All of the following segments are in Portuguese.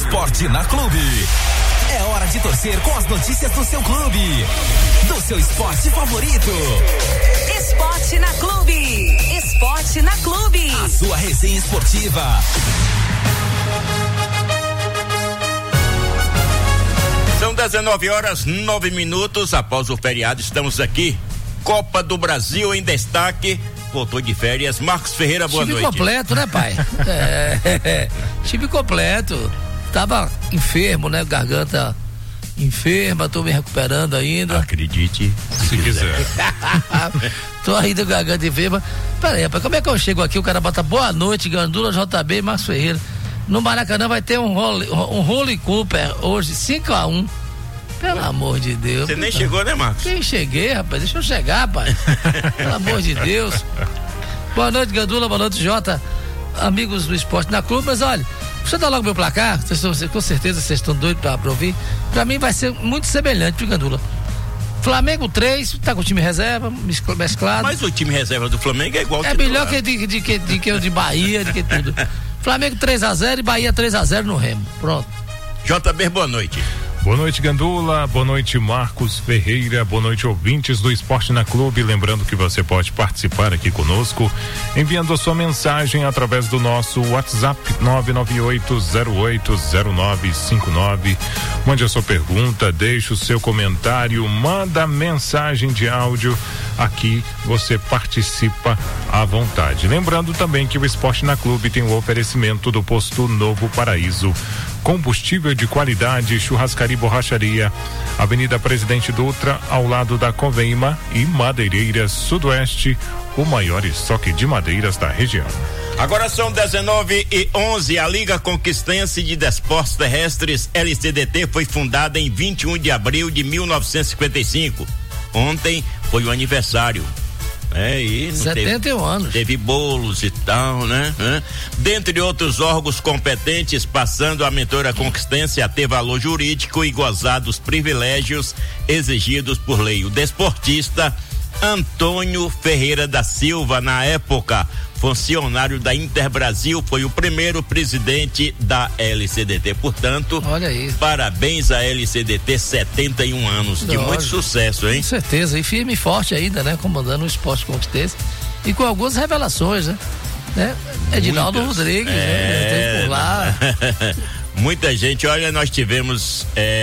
Esporte na Clube. É hora de torcer com as notícias do seu clube, do seu esporte favorito. Esporte na Clube. Esporte na Clube. A sua resenha esportiva. São 19h09 após o feriado, estamos aqui. Copa do Brasil em destaque. Voltou de férias. Marcos Ferreira, boa noite. Time completo, né, pai? Time completo. Tava enfermo, né? Garganta enferma, tô me recuperando ainda. Acredite, se quiser. Tô ainda com garganta enferma. Peraí, rapaz, como é que eu chego aqui? O cara bota boa noite, Gandula, JB e Marcos Ferreira. No Maracanã vai ter um Holy Cooper hoje, 5-1. Pelo amor de Deus. Você nem chegou, né, Marcos? Quem cheguei, rapaz? Deixa eu chegar, pai. Pelo amor de Deus. Boa noite, Gandula, boa noite, Jota. Amigos do Esporte na Clube, mas olha, deixa eu dar logo meu placar, com certeza vocês estão doidos pra ouvir. Pra mim vai ser muito semelhante, viu, Gandula? Flamengo 3, tá com o time reserva, mesclado. Mas o time reserva do Flamengo é igual ao titular. Melhor que o de Bahia, de que tudo. Flamengo 3-0 e Bahia 3-0 no Remo. Pronto. JB, boa noite. Boa noite, Gandula, boa noite, Marcos Ferreira, boa noite, ouvintes do Esporte na Clube. Lembrando que você pode participar aqui conosco enviando a sua mensagem através do nosso WhatsApp 998080959. Mande a sua pergunta, deixe o seu comentário, manda mensagem de áudio. Aqui você participa à vontade. Lembrando também que o Esporte na Clube tem o oferecimento do Posto Novo Paraíso. Combustível de qualidade, churrascaria e borracharia, Avenida Presidente Dutra, ao lado da Conveima, e Madeireiras Sudoeste, o maior estoque de madeiras da região. Agora são 19h11. A Liga Conquistense de Desportos Terrestres, LCDT, foi fundada em 21 de abril de 1955. Ontem foi o aniversário. E 71 anos. Teve bolos e tal, né? Dentre outros órgãos competentes, passando a mentora conquistense a ter valor jurídico e gozar dos privilégios exigidos por lei. O desportista Antônio Ferreira da Silva, na época funcionário da Interbrasil, foi o primeiro presidente da LCDT. Portanto, olha aí, parabéns à LCDT, 71 anos de muito sucesso, hein? Com certeza, e firme e forte ainda, né? Comandando o esporte conquistense e com algumas revelações, né? Edinaldo Rodrigues, né? Por lá. Muita gente, olha, nós tivemos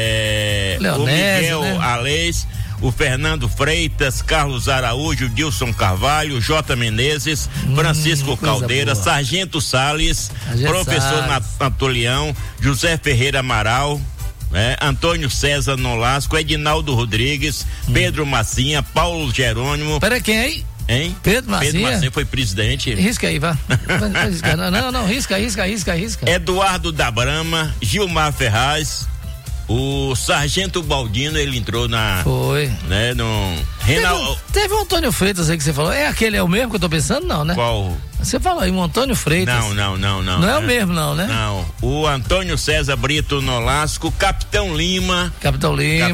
o Miguel, né? Alês, o Fernando Freitas, Carlos Araújo, Dilson Carvalho, J. Menezes, Francisco Caldeira, boa. Sargento Salles, professor Napoleão, José Ferreira Amaral, Antônio César Nolasco, Edinaldo Rodrigues, Pedro Massinha, Paulo Jerônimo. Peraí, quem aí? Hein? Pedro Massinha foi presidente. Risca aí, vá. Não, risca. Eduardo da Brama, Gilmar Ferraz, o Sargento Baldino, ele entrou na... Foi. Né, no... Teve o Antônio Freitas aí que você falou. É o mesmo que eu tô pensando, não, né? Qual? Você falou aí, o Antônio Freitas. Não. Não é o mesmo, não, né? Não. O Antônio César Brito Nolasco, Capitão Lima, né? Capitão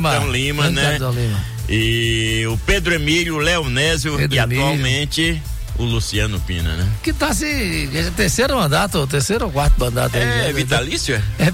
Lima. E o Pedro Emílio, Leonésio e atualmente o Luciano Pina, né? Que tá terceiro ou quarto mandato aí. É vitalício? É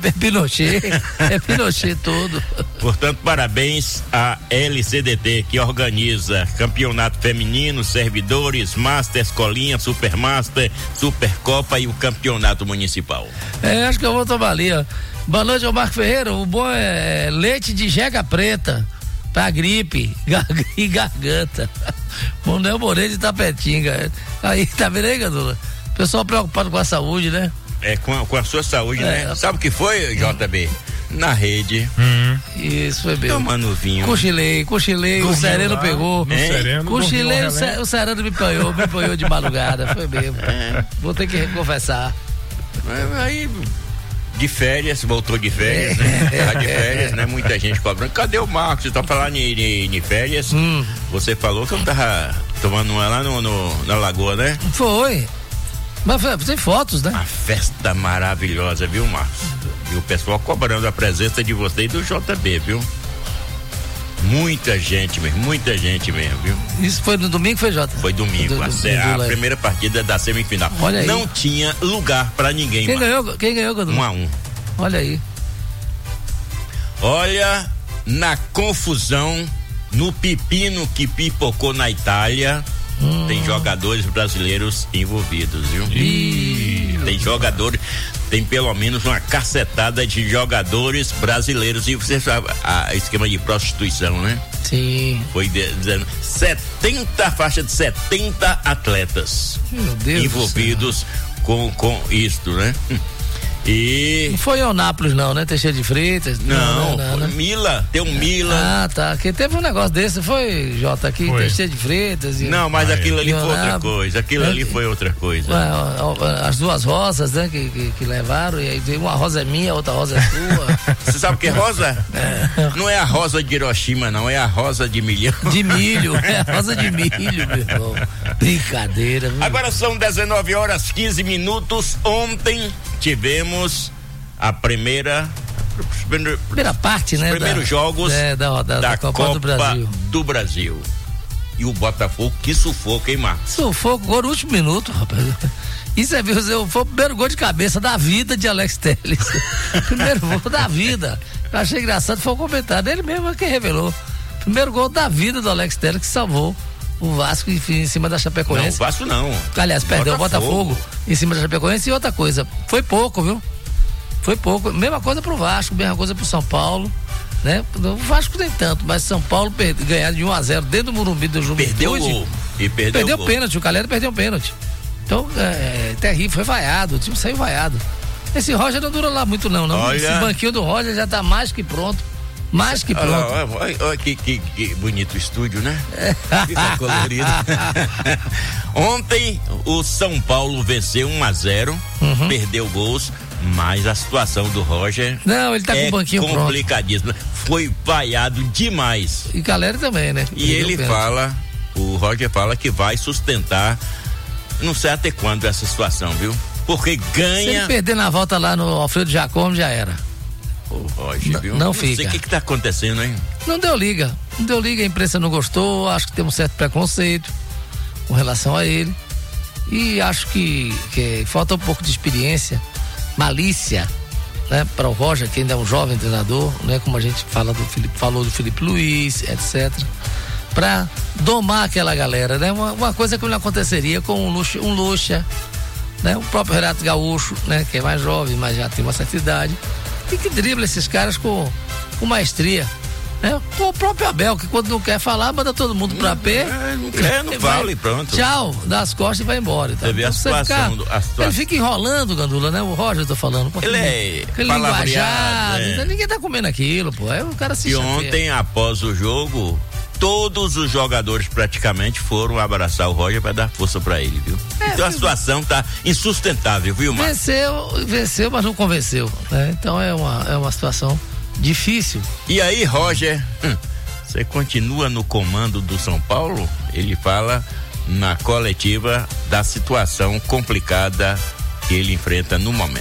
Pinochet todo. Portanto, parabéns à LCDT, que organiza campeonato feminino, servidores, Master, Escolinha, Supermaster, Supercopa e o campeonato municipal. Acho que eu vou tomar ali, ó. Boa noite, ao Marco Ferreira. O bom é leite de jega preta pra gripe e garganta. Manuel Moreira de Tapetinga. Aí, tá vendo aí, Gandula? Pessoal preocupado com a saúde, né? Com a sua saúde, né? Sabe o que foi, JB? Na rede. Isso, foi bem. Tomando vinho. Cochilei, o sereno pegou. Cochilei, o sereno me apanhou de madrugada, foi mesmo. Vou ter que confessar. Aí... voltou de férias, né? Tá de férias, né? Muita gente cobrando. Cadê o Marcos? Você tá falando em férias? Você falou que eu tava tomando uma lá na Lagoa, né? Foi. Mas tem fotos, né? Uma festa maravilhosa, viu, Marcos? E o pessoal cobrando a presença de você e do JB, viu? Muita gente mesmo, viu? Isso foi no domingo, foi, Jota? Foi domingo, a primeira partida da semifinal. Olha aí. Não tinha lugar pra ninguém. Quem ganhou, Gandula? 1-1. Olha aí. Olha, na confusão, no pepino que pipocou na Itália, tem jogadores brasileiros envolvidos, viu? Tem jogadores, tem pelo menos uma cacetada de jogadores brasileiros. E você sabe, esquema de prostituição, né? Sim. Foi dizendo 70, faixa de 70 atletas envolvidos com isto, né? E... Não foi em Eunápolis não, né? Teixeira de Freitas? Não, né? Mila, tem um Mila. Ah, tá, que teve um negócio desse, foi, Jota, aqui, Teixeira de Freitas. Não, mas aquilo ali foi outra coisa, ali foi outra coisa. As duas rosas, né, que levaram, e aí uma rosa é minha, outra rosa é sua. Você sabe o que é rosa? Não é a rosa de Hiroshima, não, é a rosa de milho. De milho, é a rosa de milho, meu irmão. Brincadeira, viu? Agora são 19h15. Ontem tivemos a primeira parte, né? Primeiros jogos da Copa do Brasil. E o Botafogo, que sufoco, hein, Marcos? Sufoco, gol no último minuto, rapaz. Isso foi o primeiro gol de cabeça da vida de Alex Telles. Primeiro gol da vida. Eu achei engraçado, foi um comentário. Ele mesmo é quem revelou. Primeiro gol da vida do Alex Telles, que salvou o Vasco em cima da Chapecoense. Não, o Vasco não. Aliás, perdeu o Botafogo em cima da Chapecoense. E outra coisa, foi pouco, viu? Foi pouco. Mesma coisa pro Vasco, mesma coisa pro São Paulo, né? O Vasco nem tanto, mas São Paulo ganhar de 1-0 dentro do Morumbi do Juventude. Perdeu o gol. E perdeu o pênalti, o Calera perdeu o pênalti. Então, terrível, foi vaiado, o time saiu vaiado. Esse Roger não dura lá muito não. Olha... Esse banquinho do Roger já tá mais que pronto. Mais que pronto. Olha que bonito o estúdio, né? Fica colorido. Ontem o São Paulo venceu 1-0, perdeu gols, mas a situação do Roger ele tá com o banquinho complicadíssima. Foi vaiado demais. E galera também, né? E o Roger fala que vai sustentar, não sei até quando essa situação, viu? Porque ganha. Se ele perder na volta lá no Alfredo Jacome, já era. Roger, viu? Não fica. Não sei o que tá acontecendo, hein? Não deu liga, a imprensa não gostou, acho que tem um certo preconceito com relação a ele, e acho que falta um pouco de malícia, né, para o Roger, que ainda é um jovem treinador, né, como a gente falou do Felipe Luiz, etc, para domar aquela galera, né, uma coisa que não aconteceria com um Lucha, né, o próprio Renato Gaúcho, né, que é mais jovem, mas já tem uma certa idade, e que dribla esses caras com maestria, né? O próprio Abel, que quando não quer falar, manda todo mundo pra pé. Não fala e pronto. Tchau, dá as costas e vai embora. Tá? Você vê a situação. Ele fica enrolando, Gandula, né? O Roger, eu tô falando. Ele é linguajado, então ninguém tá comendo aquilo, pô. Aí o cara se chateia. E ontem, após o jogo, todos os jogadores praticamente foram abraçar o Roger para dar força para ele, viu? Então a situação tá insustentável, viu, Marcos? Venceu, mas não convenceu, né? Então é uma situação difícil. E aí, Roger, você continua no comando do São Paulo? Ele fala na coletiva da situação complicada que ele enfrenta no momento.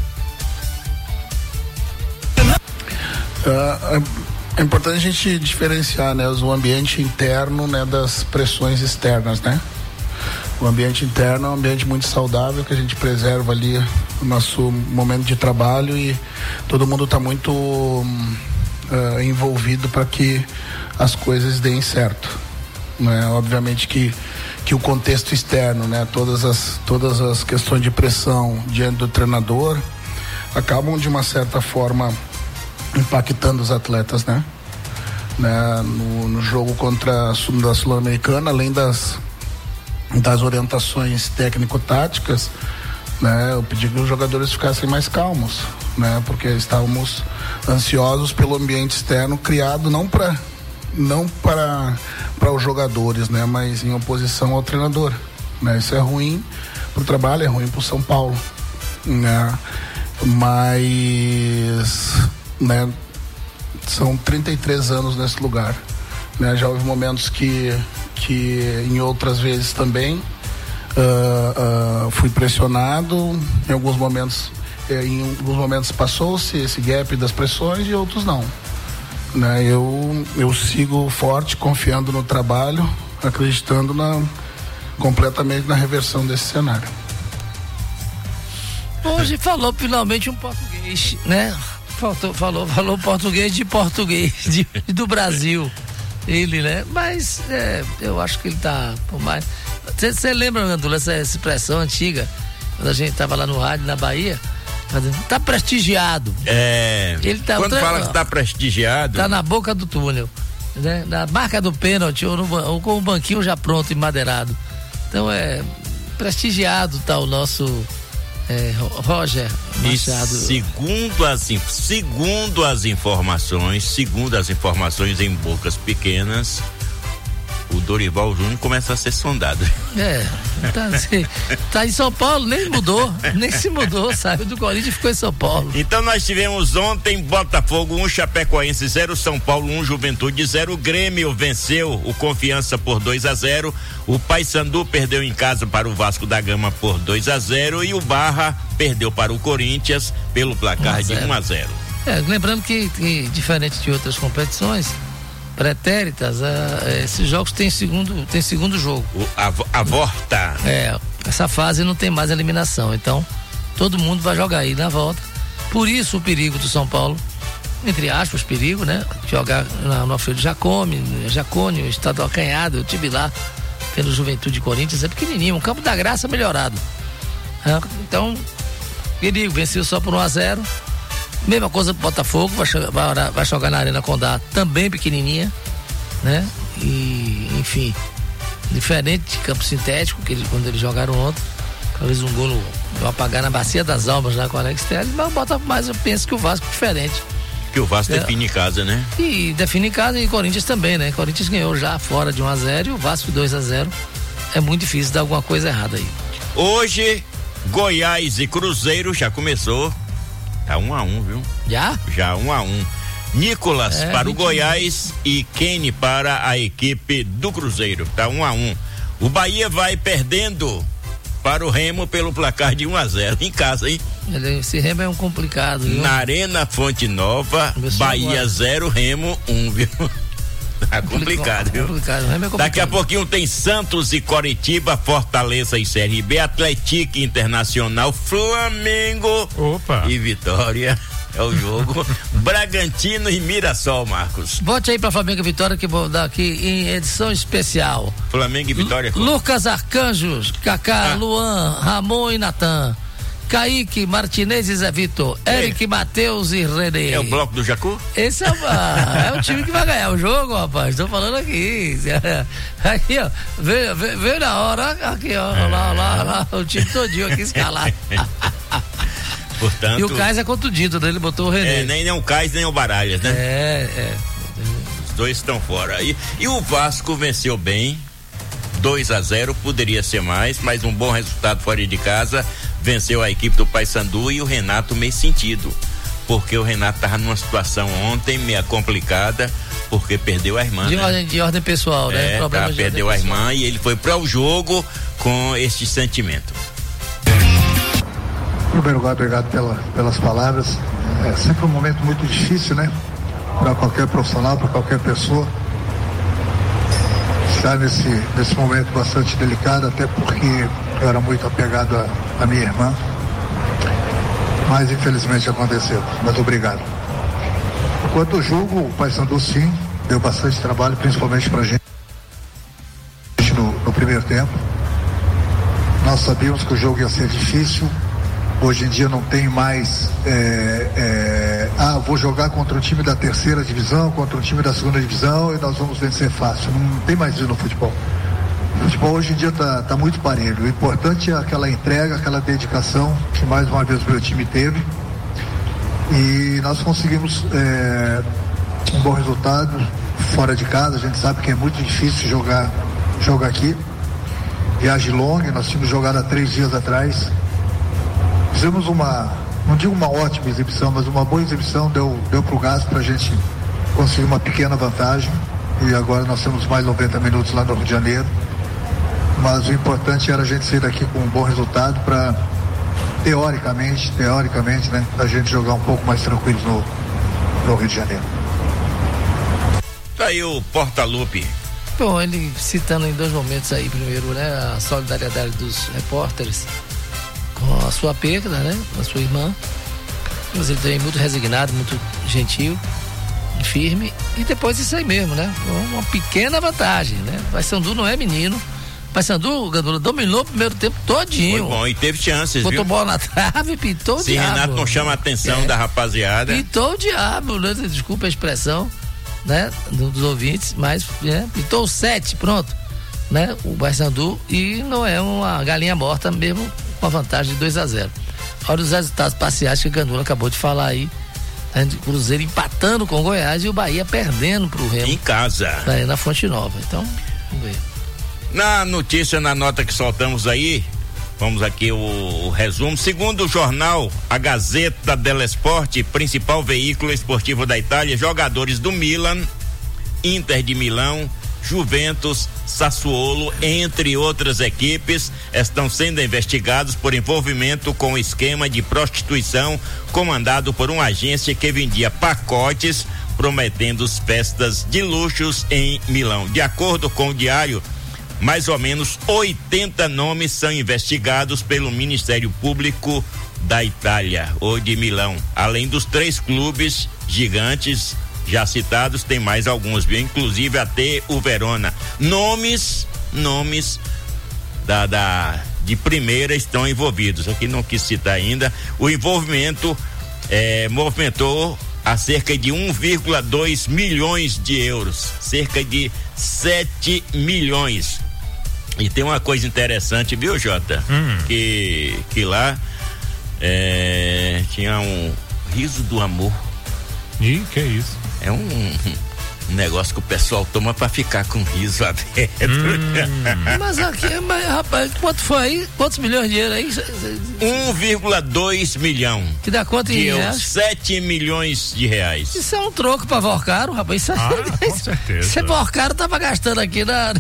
É importante a gente diferenciar, né, o ambiente interno, né, das pressões externas, né? O ambiente interno é um ambiente muito saudável, que a gente preserva ali o nosso momento de trabalho, e todo mundo está muito envolvido para que as coisas deem certo, né? Obviamente que o contexto externo, né, todas as questões de pressão diante do treinador acabam de uma certa forma impactando os atletas, né? No jogo contra a Sul-Americana, além das orientações técnico-táticas, né, eu pedi que os jogadores ficassem mais calmos, né, porque estávamos ansiosos pelo ambiente externo criado não para os jogadores, né, mas em oposição ao treinador, né? Isso é ruim para o trabalho, é ruim para o São Paulo, né? Mas, né, são 33 anos nesse lugar, né? Já houve momentos que em outras vezes também fui pressionado, em alguns momentos passou-se esse gap das pressões e outros não, né? Eu sigo forte, confiando no trabalho, acreditando completamente na reversão desse cenário. Hoje falou finalmente um português, né? falou português do Brasil. Ele, né? Mas eu acho que ele tá por mais. Você lembra, Gandula, essa expressão antiga? Quando a gente tava lá no rádio, na Bahia, tá prestigiado. Ele tá, quando fala que tá prestigiado, tá na boca do túnel, né? Na marca do pênalti ou com o banquinho já pronto, emadeirado. Então prestigiado tá o nosso Roger Machado. E segundo as informações em bocas pequenas, o Dorival Júnior começa a ser sondado. Tá em São Paulo, nem se mudou, saiu do Corinthians e ficou em São Paulo. Então nós tivemos ontem Botafogo 1, Chapecoense 0, São Paulo 1, Juventude 0, o Grêmio venceu o Confiança por 2-0, o Paysandu perdeu em casa para o Vasco da Gama por 2-0 e o Barra perdeu para o Corinthians pelo placar de 1-0. Lembrando que diferente de outras competições pretéritas, esses jogos tem segundo jogo. A volta. Essa fase não tem mais eliminação, então todo mundo vai jogar aí na volta. Por isso o perigo do São Paulo, entre aspas, perigo, né? Jogar no Alfredo Jacone, o estado acanhado, eu tive lá pelo Juventude Corinthians, é pequenininho, um Campo da Graça melhorado. Então, perigo, venceu só por 1-0. Mesma coisa pro Botafogo, vai jogar na Arena Condá, também pequenininha, né? E, enfim, diferente de campo sintético, quando eles jogaram ontem, talvez um gol no apagar na Bacia das Almas lá com o Alex Telles, mas eu penso que o Vasco é diferente. Que o Vasco define em casa, né? E define em casa e Corinthians também, né? Corinthians ganhou já fora de 1-0 e o Vasco 2-0. É muito difícil dar alguma coisa errada aí. Hoje, Goiás e Cruzeiro já começou. Tá 1-1, viu? Já? Já 1-1. Nicolas para o Goiás e Kenny para a equipe do Cruzeiro. Tá 1-1. O Bahia vai perdendo para o Remo pelo placar de 1-0 em casa, hein? Esse Remo é um complicado, viu? Na Arena Fonte Nova, Bahia 0, Remo 1, viu? Tá complicado, viu? Complicado. Remo é complicado. Daqui a pouquinho tem Santos e Coritiba, Fortaleza e CRB, Atlético Internacional, Flamengo e Vitória. É o jogo. Bragantino e Mirassol, Marcos. Bote aí pra Flamengo e Vitória que vou dar aqui em edição especial. Flamengo e Vitória. Lucas Arcanjos, Kaká, Luan, Ramon e Natan. Kaique, Martinez e Zé Vitor, Eric, Matheus e René. É o bloco do Jacu? Esse é o time que vai ganhar o jogo, rapaz. Estou falando aqui. Aqui, ó. Veio na hora. Aqui, ó. Lá. O time todinho aqui escalado. Portanto, e o Cais é contundido, né? Ele botou o René. Nem o Cais, nem o Baralhas, né? Os dois estão fora. E o Vasco venceu bem. 2-0, poderia ser mais, mas um bom resultado fora de casa. Venceu a equipe do Paysandu e o Renato meio sentido, porque o Renato estava numa situação ontem meio complicada, porque perdeu a irmã. De ordem pessoal, né? Perdeu a irmã e ele foi para o jogo com este sentimento. Em primeiro lugar, obrigado pelas palavras. É sempre um momento muito difícil, né? Para qualquer profissional, para qualquer pessoa. Está nesse momento bastante delicado, até porque eu era muito apegado à minha irmã, mas infelizmente aconteceu. Mas obrigado. Quanto ao jogo, o Paysandu sim deu bastante trabalho, principalmente pra gente no primeiro tempo. Nós sabíamos que o jogo ia ser difícil. Hoje em dia não tem mais vou jogar contra o time da terceira divisão, contra o time da segunda divisão e nós vamos vencer fácil. Não tem mais isso no futebol. O futebol hoje em dia tá muito parelho. O importante é aquela entrega, aquela dedicação que mais uma vez o meu time teve. E nós conseguimos um bom resultado fora de casa. A gente sabe que é muito difícil jogar aqui. Viagem longa, nós tínhamos jogado há 3 dias atrás. Fizemos não digo uma ótima exibição, mas uma boa exibição, deu pro gasto pra gente conseguir uma pequena vantagem. E agora nós temos mais 90 minutos lá no Rio de Janeiro. Mas o importante era a gente sair daqui com um bom resultado para, teoricamente, né, a gente jogar um pouco mais tranquilo no Rio de Janeiro. Tá aí o Portaluppi. Bom, ele citando em 2 momentos aí, primeiro, né, a solidariedade dos repórteres com a sua perda, né, da sua irmã, Mas ele também muito resignado, muito gentil, firme. E depois isso aí mesmo, né? Uma pequena vantagem, né? Paysandu não é menino. Paysandu, Gandula, dominou o primeiro tempo todinho. Foi bom, e teve chances, botou bola na trave, pintou o diabo. Se Renato não chama a atenção da rapaziada. Pintou o diabo, né? Desculpa a expressão, né? Dos ouvintes, mas pintou o 7, pronto. Né? O Paysandu, e não é uma galinha morta mesmo com a vantagem de 2-0. Olha os resultados parciais que o Gandula acabou de falar aí. O Cruzeiro empatando com o Goiás e o Bahia perdendo pro Remo. Em casa. Na Fonte Nova. Então, vamos ver. Na notícia, na nota que soltamos aí, vamos aqui o resumo. Segundo o jornal A Gazzetta dello Sport, principal veículo esportivo da Itália, jogadores do Milan, Inter de Milão, Juventus, Sassuolo, entre outras equipes, estão sendo investigados por envolvimento com o esquema de prostituição comandado por uma agência que vendia pacotes prometendo festas de luxos em Milão. De acordo com o diário, mais ou menos 80 nomes são investigados pelo Ministério Público da Itália ou de Milão. Além dos 3 clubes gigantes já citados, tem mais alguns, viu? Inclusive até o Verona. Nomes de primeira estão envolvidos. Aqui não quis citar ainda. O envolvimento movimentou a cerca de 1,2 milhões de euros, cerca de 7 milhões. E tem uma coisa interessante, viu, Jota? Que lá tinha um riso do amor. Ih, que é isso? É um negócio que o pessoal toma pra ficar com riso adentro. Mas aqui, rapaz, quanto foi aí? Quantos milhões de euros aí? 1,2 milhão. Que dá quanto em reais? 7 milhões de reais. Isso é um troco pra Vorcaro, rapaz. Isso com certeza. Você Vorcaro tava gastando aqui na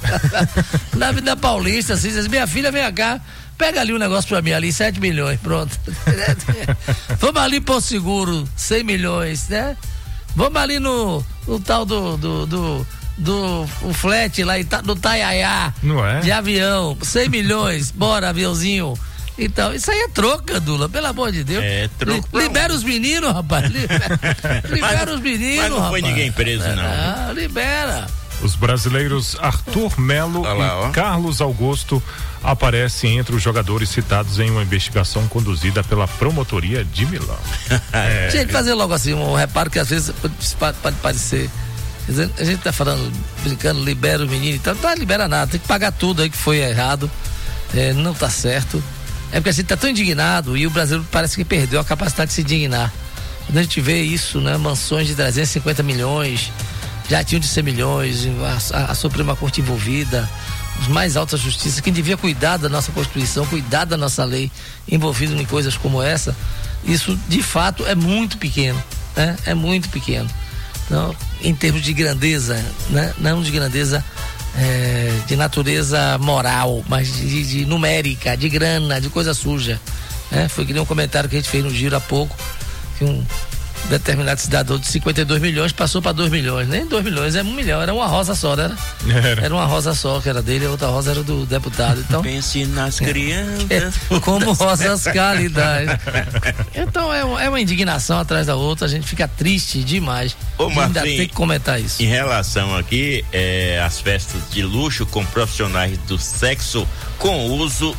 Avenida Paulista, assim, diz, minha filha, vem cá, pega ali um negócio pra mim ali, 7 milhões, pronto. Vamos ali pôr seguro, 100 milhões, né? Vamos ali no tal do flat lá do Taiaiá, não é? De avião, 100 milhões, bora aviãozinho. Então, isso aí é troco, Gandula, pelo amor de Deus. É troco. Libera os meninos, rapaz. Libera os meninos, rapaz. Mas não foi ninguém preso, não. Ah, libera. Os brasileiros Arthur Melo e Carlos Augusto aparecem entre os jogadores citados em uma investigação conduzida pela promotoria de Milão. Tinha que fazer logo assim um reparo que às vezes pode parecer. A gente tá falando, brincando, libera o menino e tal. Não libera nada, tem que pagar tudo aí que foi errado. Não tá certo. É porque a gente tá tão indignado e o brasileiro parece que perdeu a capacidade de se indignar. Quando a gente vê isso, né? Mansões de 350 milhões. Já tinham de 100 milhões, a Suprema Corte envolvida, os mais altas justiças, quem devia cuidar da nossa Constituição, cuidar da nossa lei, envolvido em coisas como essa, isso de fato é muito pequeno, né? É muito pequeno. Então, em termos de grandeza, né? Não de grandeza de natureza moral, mas de numérica, de grana, de coisa suja, né? Foi que nem um comentário que a gente fez no Giro há pouco, que um determinado cidadão de 52 milhões passou para 2 milhões, nem 2 milhões, é 1 milhão, era uma rosa só, né? Era uma rosa só que era dele, a outra rosa era do deputado. Então, pense nas crianças. Como rosas cálidas. Então é uma indignação atrás da outra, a gente fica triste demais. Ô, Martim, ainda tem que comentar isso. Em relação aqui, às festas de luxo com profissionais do sexo com uso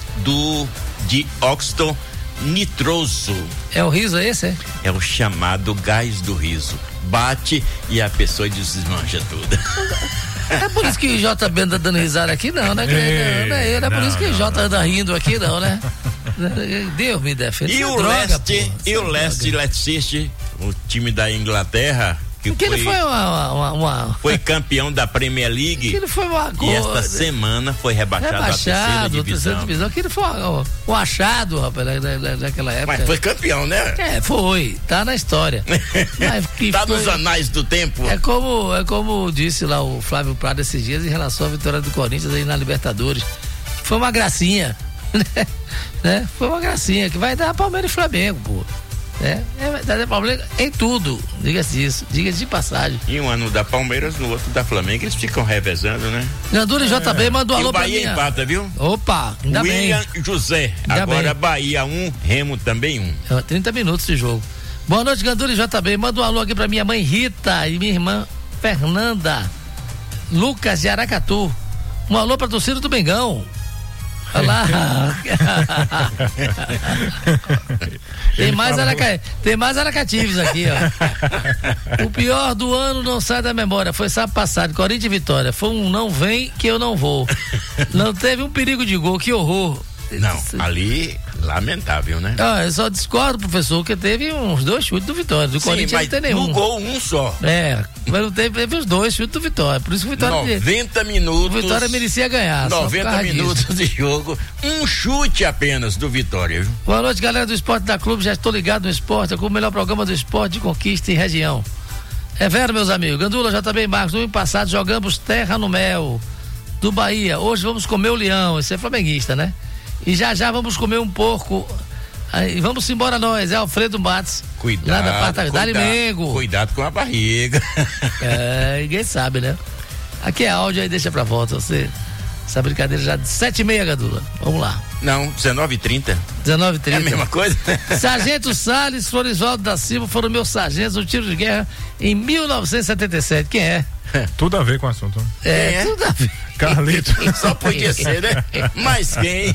de óxido nitroso. É o riso esse, é? É o chamado gás do riso. Bate e a pessoa desmanja tudo. É por isso que o JB anda dando risada aqui, não, né? Não é por isso que o J anda rindo aqui, não, né? Deus me defenda. E o Leicester, o time da Inglaterra, porque ele foi foi campeão da Premier League. Ele foi e esta semana foi rebaixado à terceira divisão. Aquilo foi um achado, rapaz, daquela época. Mas foi campeão, né? Foi, tá na história. Tá nos anais do tempo. É como disse lá o Flávio Prado esses dias em relação à vitória do Corinthians aí na Libertadores. Foi uma gracinha, né? Foi uma gracinha que vai dar Palmeiras e Flamengo, pô. É problema em tudo, diga-se de passagem. E um ano da Palmeiras, no outro da Flamengo, eles ficam revezando, né? Gandula e JB mandou alô pra mim. E o Bahia empata, viu? Opa, ainda William bem. José, ainda agora bem. Bahia 1, Remo também 1. 30 minutos de jogo. Boa noite, Gandula e JB, manda um alô aqui pra minha mãe Rita e minha irmã Fernanda, Lucas de Aracatu. Um alô pra torcida do Bengão. Olha lá. Tem mais aracativos aqui, ó. O pior do ano não sai da memória. Foi sábado passado, Corinthians e Vitória. Foi um não vem que eu não vou. Não teve um perigo de gol, que horror. Não, ali, lamentável, né? Eu só discordo, professor, que teve uns 2 chutes do Vitória. Do Corinthians não tem nenhum. No gol, um só. Mas não teve os 2 chutes do Vitória. Por isso que o Vitória. 90 minutos. O Vitória merecia ganhar. 90 minutos de jogo. Um chute apenas do Vitória, viu? Boa noite, galera do Esporte da Clube. Já estou ligado no esporte, é com o melhor programa do esporte de conquista e região. É vero, meus amigos. Gandula, JB Marcos. No ano passado jogamos Terra no Mel do Bahia. Hoje vamos comer o leão. Esse é flamenguista, né? E já vamos comer um porco. Aí, vamos embora nós, é Alfredo Matos. Cuidado. Lá da Pata Dali Mengo. Cuidado com a barriga. Ninguém sabe, né? Aqui é áudio, aí deixa pra volta. Essa brincadeira já de 7h30, Gandula. Vamos lá. Não, 19h30. 19h30. É a mesma coisa? Sargento Salles, Florisvaldo da Silva foram meus sargentos no tiro de guerra em 1977. Quem é? Tudo a ver com o assunto. Tudo a ver. Carlito. Só podia ser, né? Mas quem?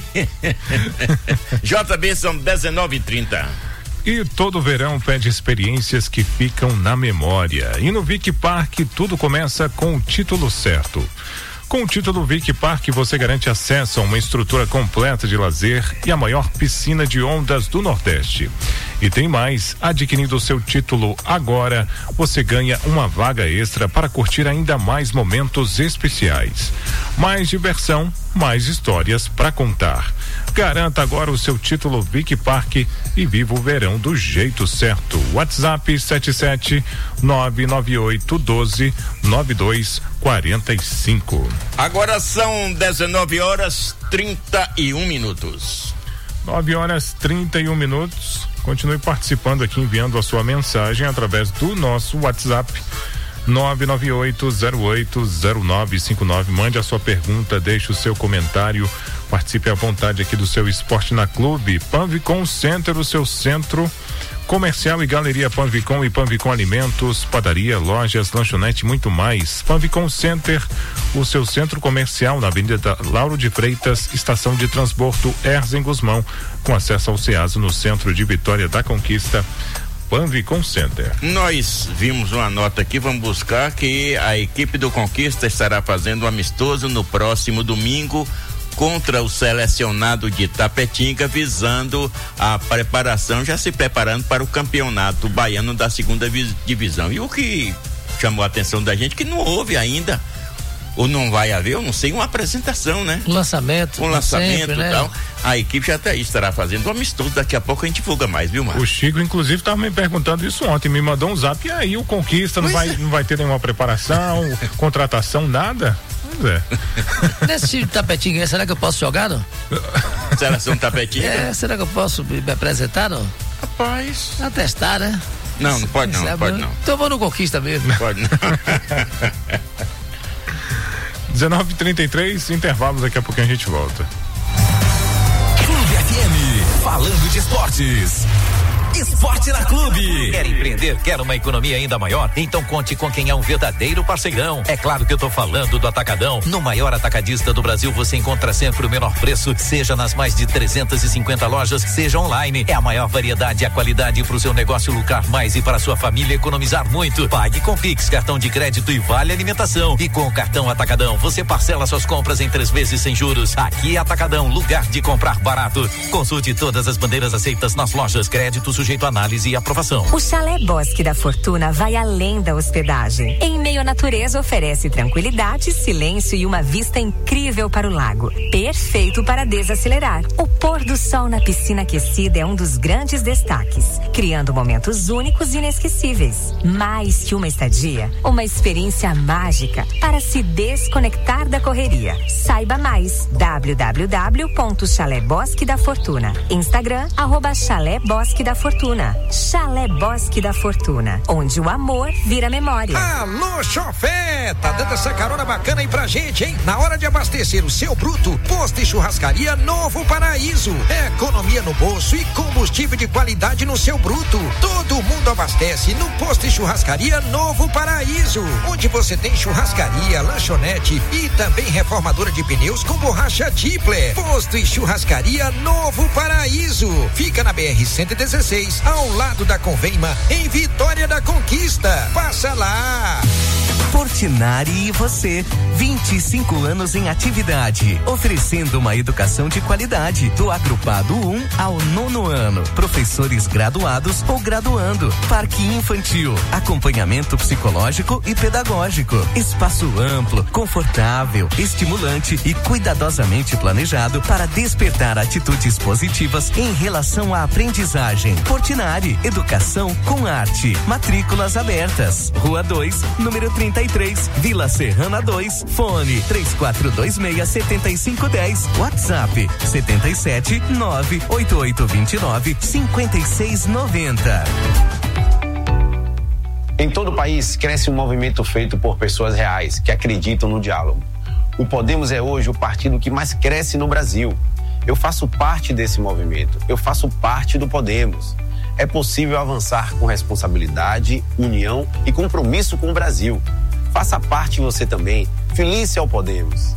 JB são 19h30. E todo verão pede experiências que ficam na memória. E no Vic Park tudo começa com o título certo. Com o título Vic Park você garante acesso a uma estrutura completa de lazer e a maior piscina de ondas do Nordeste. E tem mais, adquirindo o seu título agora, você ganha uma vaga extra para curtir ainda mais momentos especiais. Mais diversão, mais histórias para contar. Garanta agora o seu título Vic Park e viva o verão do jeito certo. WhatsApp 77998129245. Agora são 19h31. 9h31. Continue participando aqui, enviando a sua mensagem através do nosso WhatsApp 998080959. Mande a sua pergunta, deixe o seu comentário, participe à vontade aqui do seu Esporte na Clube. Panvicom Center, o seu centro comercial e galeria Panvicom e Panvicom Alimentos, padaria, lojas, lanchonete, muito mais. Panvicom Center, o seu centro comercial na Avenida Lauro de Freitas, estação de transbordo Erzen Guzmão, com acesso ao Ceasa no centro de Vitória da Conquista. Panvicom Center. Nós vimos uma nota aqui, vamos buscar, que a equipe do Conquista estará fazendo um amistoso no próximo domingo contra o selecionado de Tapetinga, visando a preparação, já se preparando para o campeonato baiano da 2ª divisão. E o que chamou a atenção da gente, que não houve ainda, ou não vai haver, eu não sei, uma apresentação, né? Um lançamento sempre, né? Tal. A equipe já estará fazendo um amistoso, daqui a pouco a gente divulga mais, viu, Marcos? O Chico, inclusive, estava me perguntando isso ontem, me mandou um zap, e aí o Conquista não vai ter nenhuma preparação, contratação, nada? Pois é. Nesse time de Tapetinga, será que eu posso jogar, não? Seleção Tapetinga? Será que eu posso me apresentar, não? Rapaz. A testar, né? Não pode não, pode não. Então eu vou no Conquista mesmo. Não pode não. 19h33, intervalo, daqui a pouquinho a gente volta. Clube FM, falando de esportes. Esporte na Clube. Quer empreender? Quer uma economia ainda maior? Então conte com quem é um verdadeiro parceirão. É claro que eu tô falando do Atacadão. No maior atacadista do Brasil você encontra sempre o menor preço, seja nas mais de 350 lojas, seja online. É a maior variedade e a qualidade para o seu negócio lucrar mais e para a sua família economizar muito. Pague com Pix, cartão de crédito e vale alimentação. E com o cartão Atacadão você parcela suas compras em 3 vezes sem juros. Aqui é Atacadão, lugar de comprar barato. Consulte todas as bandeiras aceitas nas lojas. Crédito sujeito a análise e aprovação. O Chalé Bosque da Fortuna vai além da hospedagem. Em meio à natureza, oferece tranquilidade, silêncio e uma vista incrível para o lago. Perfeito para desacelerar. O pôr do sol na piscina aquecida é um dos grandes destaques, criando momentos únicos e inesquecíveis. Mais que uma estadia, uma experiência mágica para se desconectar da correria. Saiba mais. www.chalébosque da Fortuna. Instagram @Chalé Bosque da Fortuna. Fortuna. Chalé Bosque da Fortuna, onde o amor vira memória. Alô, chofé! Tá dando essa carona bacana aí pra gente, hein? Na hora de abastecer o seu bruto, Posto e Churrascaria Novo Paraíso. Economia no bolso e combustível de qualidade no seu bruto. Todo mundo abastece no Posto e Churrascaria Novo Paraíso, onde você tem churrascaria, lanchonete e também reformadora de pneus com borracha Tipler. Posto e Churrascaria Novo Paraíso. Fica na BR-116, ao lado da Convema, em Vitória da Conquista. Passa lá! Portinari e você, 25 anos em atividade, oferecendo uma educação de qualidade, do agrupado 1 ao 9º ano, professores graduados ou graduando, parque infantil, acompanhamento psicológico e pedagógico, espaço amplo, confortável, estimulante e cuidadosamente planejado para despertar atitudes positivas em relação à aprendizagem. Portinari, educação com arte, matrículas abertas, Rua 2, número 33, Vila Serrana 2, fone 3426-7510, WhatsApp 77-98829-5690. Em todo o país cresce um movimento feito por pessoas reais que acreditam no diálogo. O Podemos é hoje o partido que mais cresce no Brasil. Eu faço parte desse movimento, eu faço parte do Podemos. É possível avançar com responsabilidade, união e compromisso com o Brasil. Faça parte você também. Feliz ao Podemos.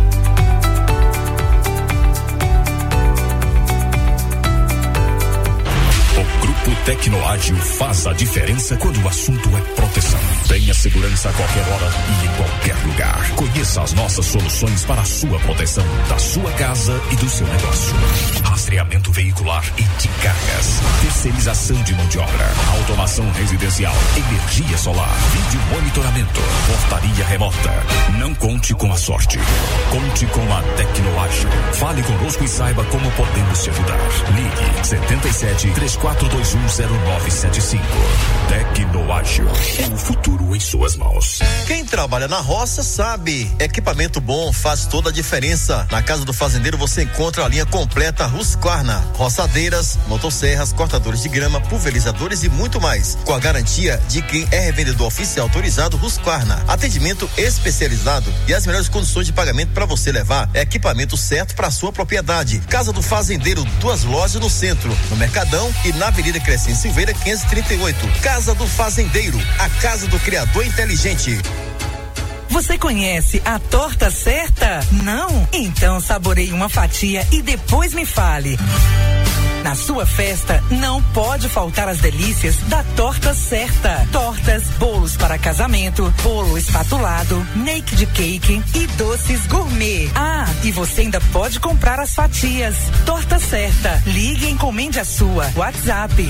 O Grupo Tecnoágil faz a diferença quando o assunto é proteção. Tenha segurança a qualquer hora e em qualquer lugar. Conheça as nossas soluções para a sua proteção, da sua casa e do seu negócio. Rastreamento veicular e de cargas. Terceirização de mão de obra. Automação residencial. Energia solar. Vídeo monitoramento. Portaria remota. Não conte com a sorte. Conte com a Tecnoágil. Fale conosco e saiba como podemos te ajudar. Ligue 77-3421-0975. Tecnoágil. É o futuro em suas mãos. Quem trabalha na roça sabe, equipamento bom faz toda a diferença. Na Casa do Fazendeiro você encontra a linha completa Husqvarna, roçadeiras, motosserras, cortadores de grama, pulverizadores e muito mais, com a garantia de quem é revendedor oficial autorizado Husqvarna. Atendimento especializado e as melhores condições de pagamento para você levar equipamento certo para sua propriedade. Casa do Fazendeiro, 2 lojas no centro, no Mercadão e na Avenida Crescente Silveira 538. Casa do Fazendeiro, a casa do criador inteligente. Você conhece a torta certa? Não? Então saboreie uma fatia e depois me fale. Na sua festa, não pode faltar as delícias da Torta Certa. Tortas, bolos para casamento, bolo espatulado, naked cake e doces gourmet. Ah, e você ainda pode comprar as fatias. Torta Certa. Ligue e encomende a sua. WhatsApp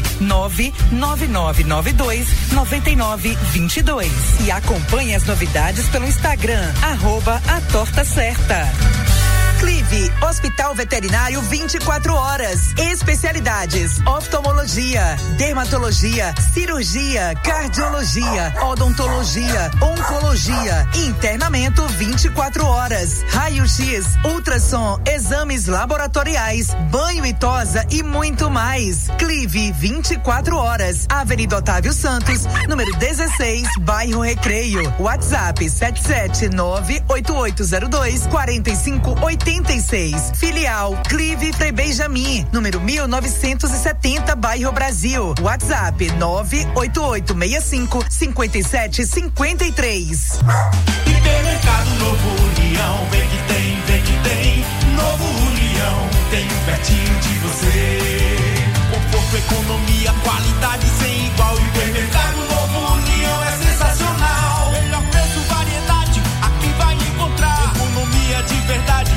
99992-9922. E acompanhe as novidades pelo Instagram, @atortacerta. Clive, Hospital Veterinário 24 horas. Especialidades: oftalmologia, dermatologia, cirurgia, cardiologia, odontologia, oncologia, internamento 24 horas, raio-x, ultrassom, exames laboratoriais, banho e tosa e muito mais. Clive 24 horas. Avenida Otávio Santos, número 16, bairro Recreio. WhatsApp 7798802-4586. Filial Clive Frei Benjamin, número 1970, bairro Brasil. WhatsApp 98865-5753. Hipermercado Novo União, vem que tem, vem que tem. Novo União, tem pertinho de você. Conforto, economia, qualidade sem igual. Hipermercado Novo União é sensacional. Melhor preço, variedade, aqui vai encontrar. Economia de verdade.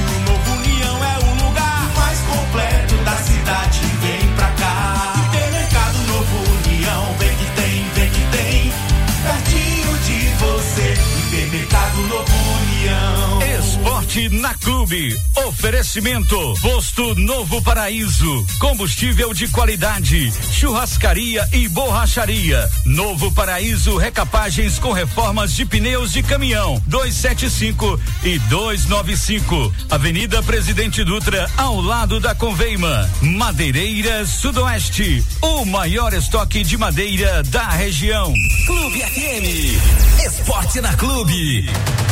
Vem pra cá, Hipermercado Novo União, vem que tem, pertinho de você, Hipermercado Novo União. Esporte Esporte na Clube. Oferecimento Posto Novo Paraíso, combustível de qualidade, churrascaria e borracharia. Novo Paraíso, recapagens com reformas de pneus de caminhão, 275 e 295. Avenida Presidente Dutra, ao lado da Conveima. Madeireiras Sudoeste, o maior estoque de madeira da região. Clube FM, Esporte na Clube.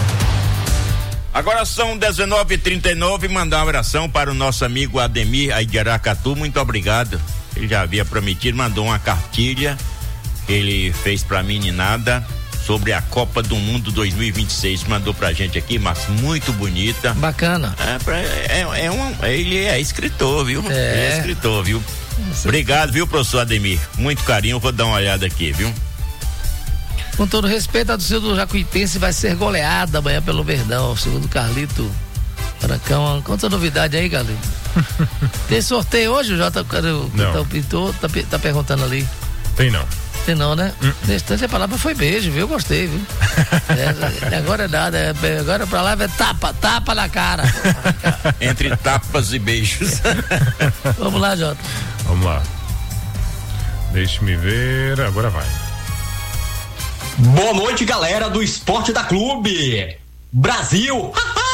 Agora são 19h39, mandar um abração para o nosso amigo Ademir aí de Aracatu, muito obrigado. Ele já havia prometido, mandou uma cartilha que ele fez pra meninada sobre a Copa do Mundo 2026, mandou pra gente aqui, mas muito bonita. Bacana. Ele é escritor, viu? Ele é escritor, viu? Obrigado, viu, professor Ademir? Muito carinho, vou dar uma olhada aqui, viu? Com todo respeito, a torcida do Jacuipense vai ser goleada amanhã pelo Verdão, segundo Carlito Aracão. Conta a novidade aí, Carlito. Tem sorteio hoje? O Jota, o pintor, tá perguntando ali. Tem não. Tem não, né? Nesse a palavra foi beijo, viu? Eu gostei, viu? Agora é nada, agora a palavra é tapa na cara. Entre tapas e beijos. Vamos lá, Jota. Vamos lá. Deixe-me ver, agora vai. Boa noite, galera do Esporte da Clube. Brasil,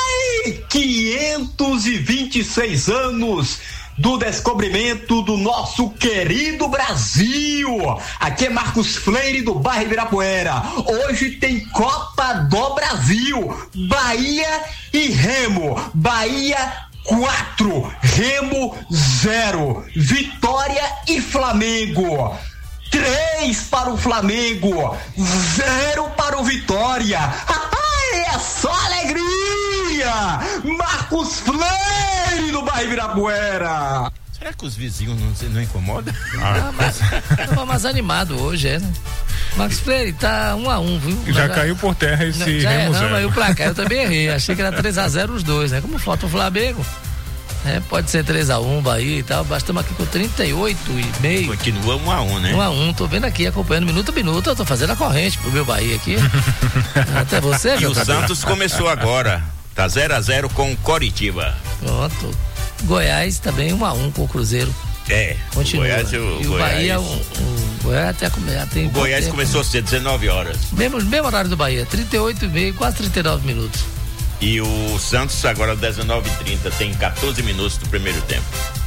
526 anos do descobrimento do nosso querido Brasil. Aqui é Marcos Freire do bairro Ibirapuera. Hoje tem Copa do Brasil, Bahia e Remo. Bahia 4, Remo 0, Vitória e Flamengo. 3 para o Flamengo, 0 para o Vitória. É só alegria! Marcos Freire do bairro Ibirapuera. Será que os vizinhos não incomodam? Tava mais animado hoje, né? Marcos Freire tá 1-1, viu? Já caiu por terra esse Remo 0. Aí o placar eu também errei, achei que era 3-0 os dois, né? Como falta o Flamengo, pode ser 3-1, Bahia e tal, mas estamos aqui com 38,5. Continua 1-1, né? 1-1, tô vendo aqui, acompanhando minuto a minuto, eu tô fazendo a corrente pro meu Bahia aqui. Até você, E o Santos começou agora, tá 0-0 com o Coritiba. Pronto. Goiás também 1-1 com o Cruzeiro. Continua. O Bahia, o Goiás até tem. O Goiás começou cedo, 19 horas. Mesmo horário do Bahia, 38,5, quase 39 minutos. E o Santos agora 19h30, tem 14 minutos do primeiro tempo.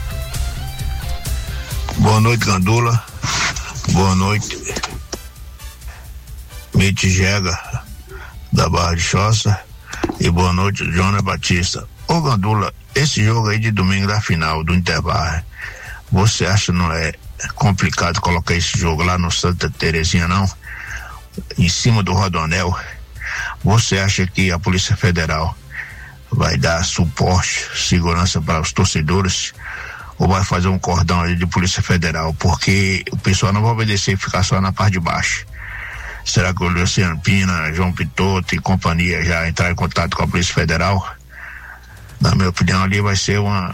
Boa noite, Gandula. Boa noite, Mitch Jega, da Barra de Choça. E boa noite, Jonas Batista. Ô, Gandula, esse jogo aí de domingo da final, do Interbar, você acha não é complicado colocar esse jogo lá no Santa Terezinha, não? Em cima do Rodoanel? Você acha que a Polícia Federal vai dar suporte, segurança para os torcedores, ou vai fazer um cordão ali de Polícia Federal? Porque o pessoal não vai obedecer e ficar só na parte de baixo. Será que o Luciano Pina, João Pitoto e companhia já entraram em contato com a Polícia Federal? Na minha opinião, ali vai ser uma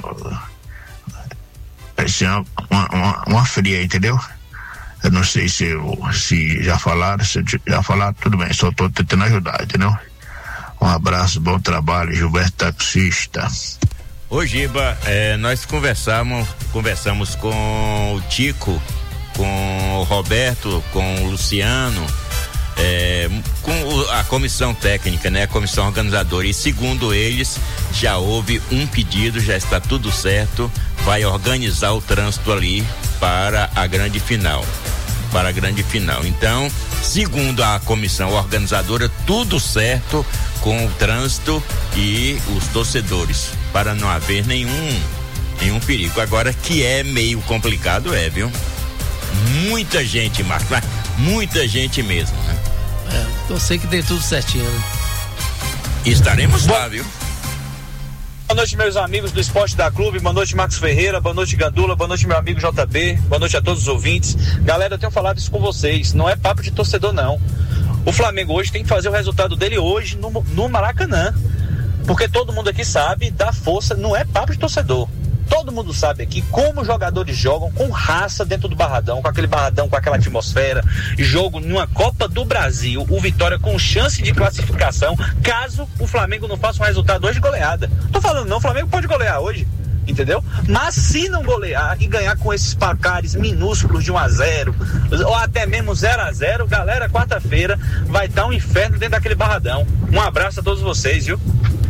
fria, entendeu? Eu não sei se já falaram, tudo bem, só estou tentando ajudar, entendeu? Um abraço, bom trabalho, Gilberto Taxista. Ô Giba, nós conversamos com o Tico, com o Roberto, com o Luciano, com a comissão técnica, né? A comissão organizadora, e segundo eles, já houve um pedido, já está tudo certo, vai organizar o trânsito ali para a grande final. Então, segundo a comissão organizadora, tudo certo com o trânsito e os torcedores, para não haver nenhum perigo. Agora, que é meio complicado, viu? Muita gente, Marcos, muita gente mesmo, né? Eu sei que dê tudo certinho, né? Estaremos lá, viu? Boa noite, meus amigos do Esporte da Clube, boa noite, Marcos Ferreira, boa noite, Gandula, boa noite, meu amigo JB, boa noite a todos os ouvintes. Galera, eu tenho falado isso com vocês, não é papo de torcedor, não. O Flamengo hoje tem que fazer o resultado dele hoje no Maracanã, porque todo mundo aqui sabe da força, não é papo de torcedor. todo mundo sabe aqui como os jogadores jogam com raça dentro do Barradão, com aquele Barradão, com aquela atmosfera, jogo numa Copa do Brasil, o Vitória com chance de classificação, caso o Flamengo não faça um resultado hoje de goleada. Tô falando não, o Flamengo pode golear hoje, entendeu? Mas se não golear e ganhar com esses placares minúsculos de 1-0 ou até mesmo 0-0, galera, quarta-feira vai estar um inferno dentro daquele Barradão. Um abraço a todos vocês, viu?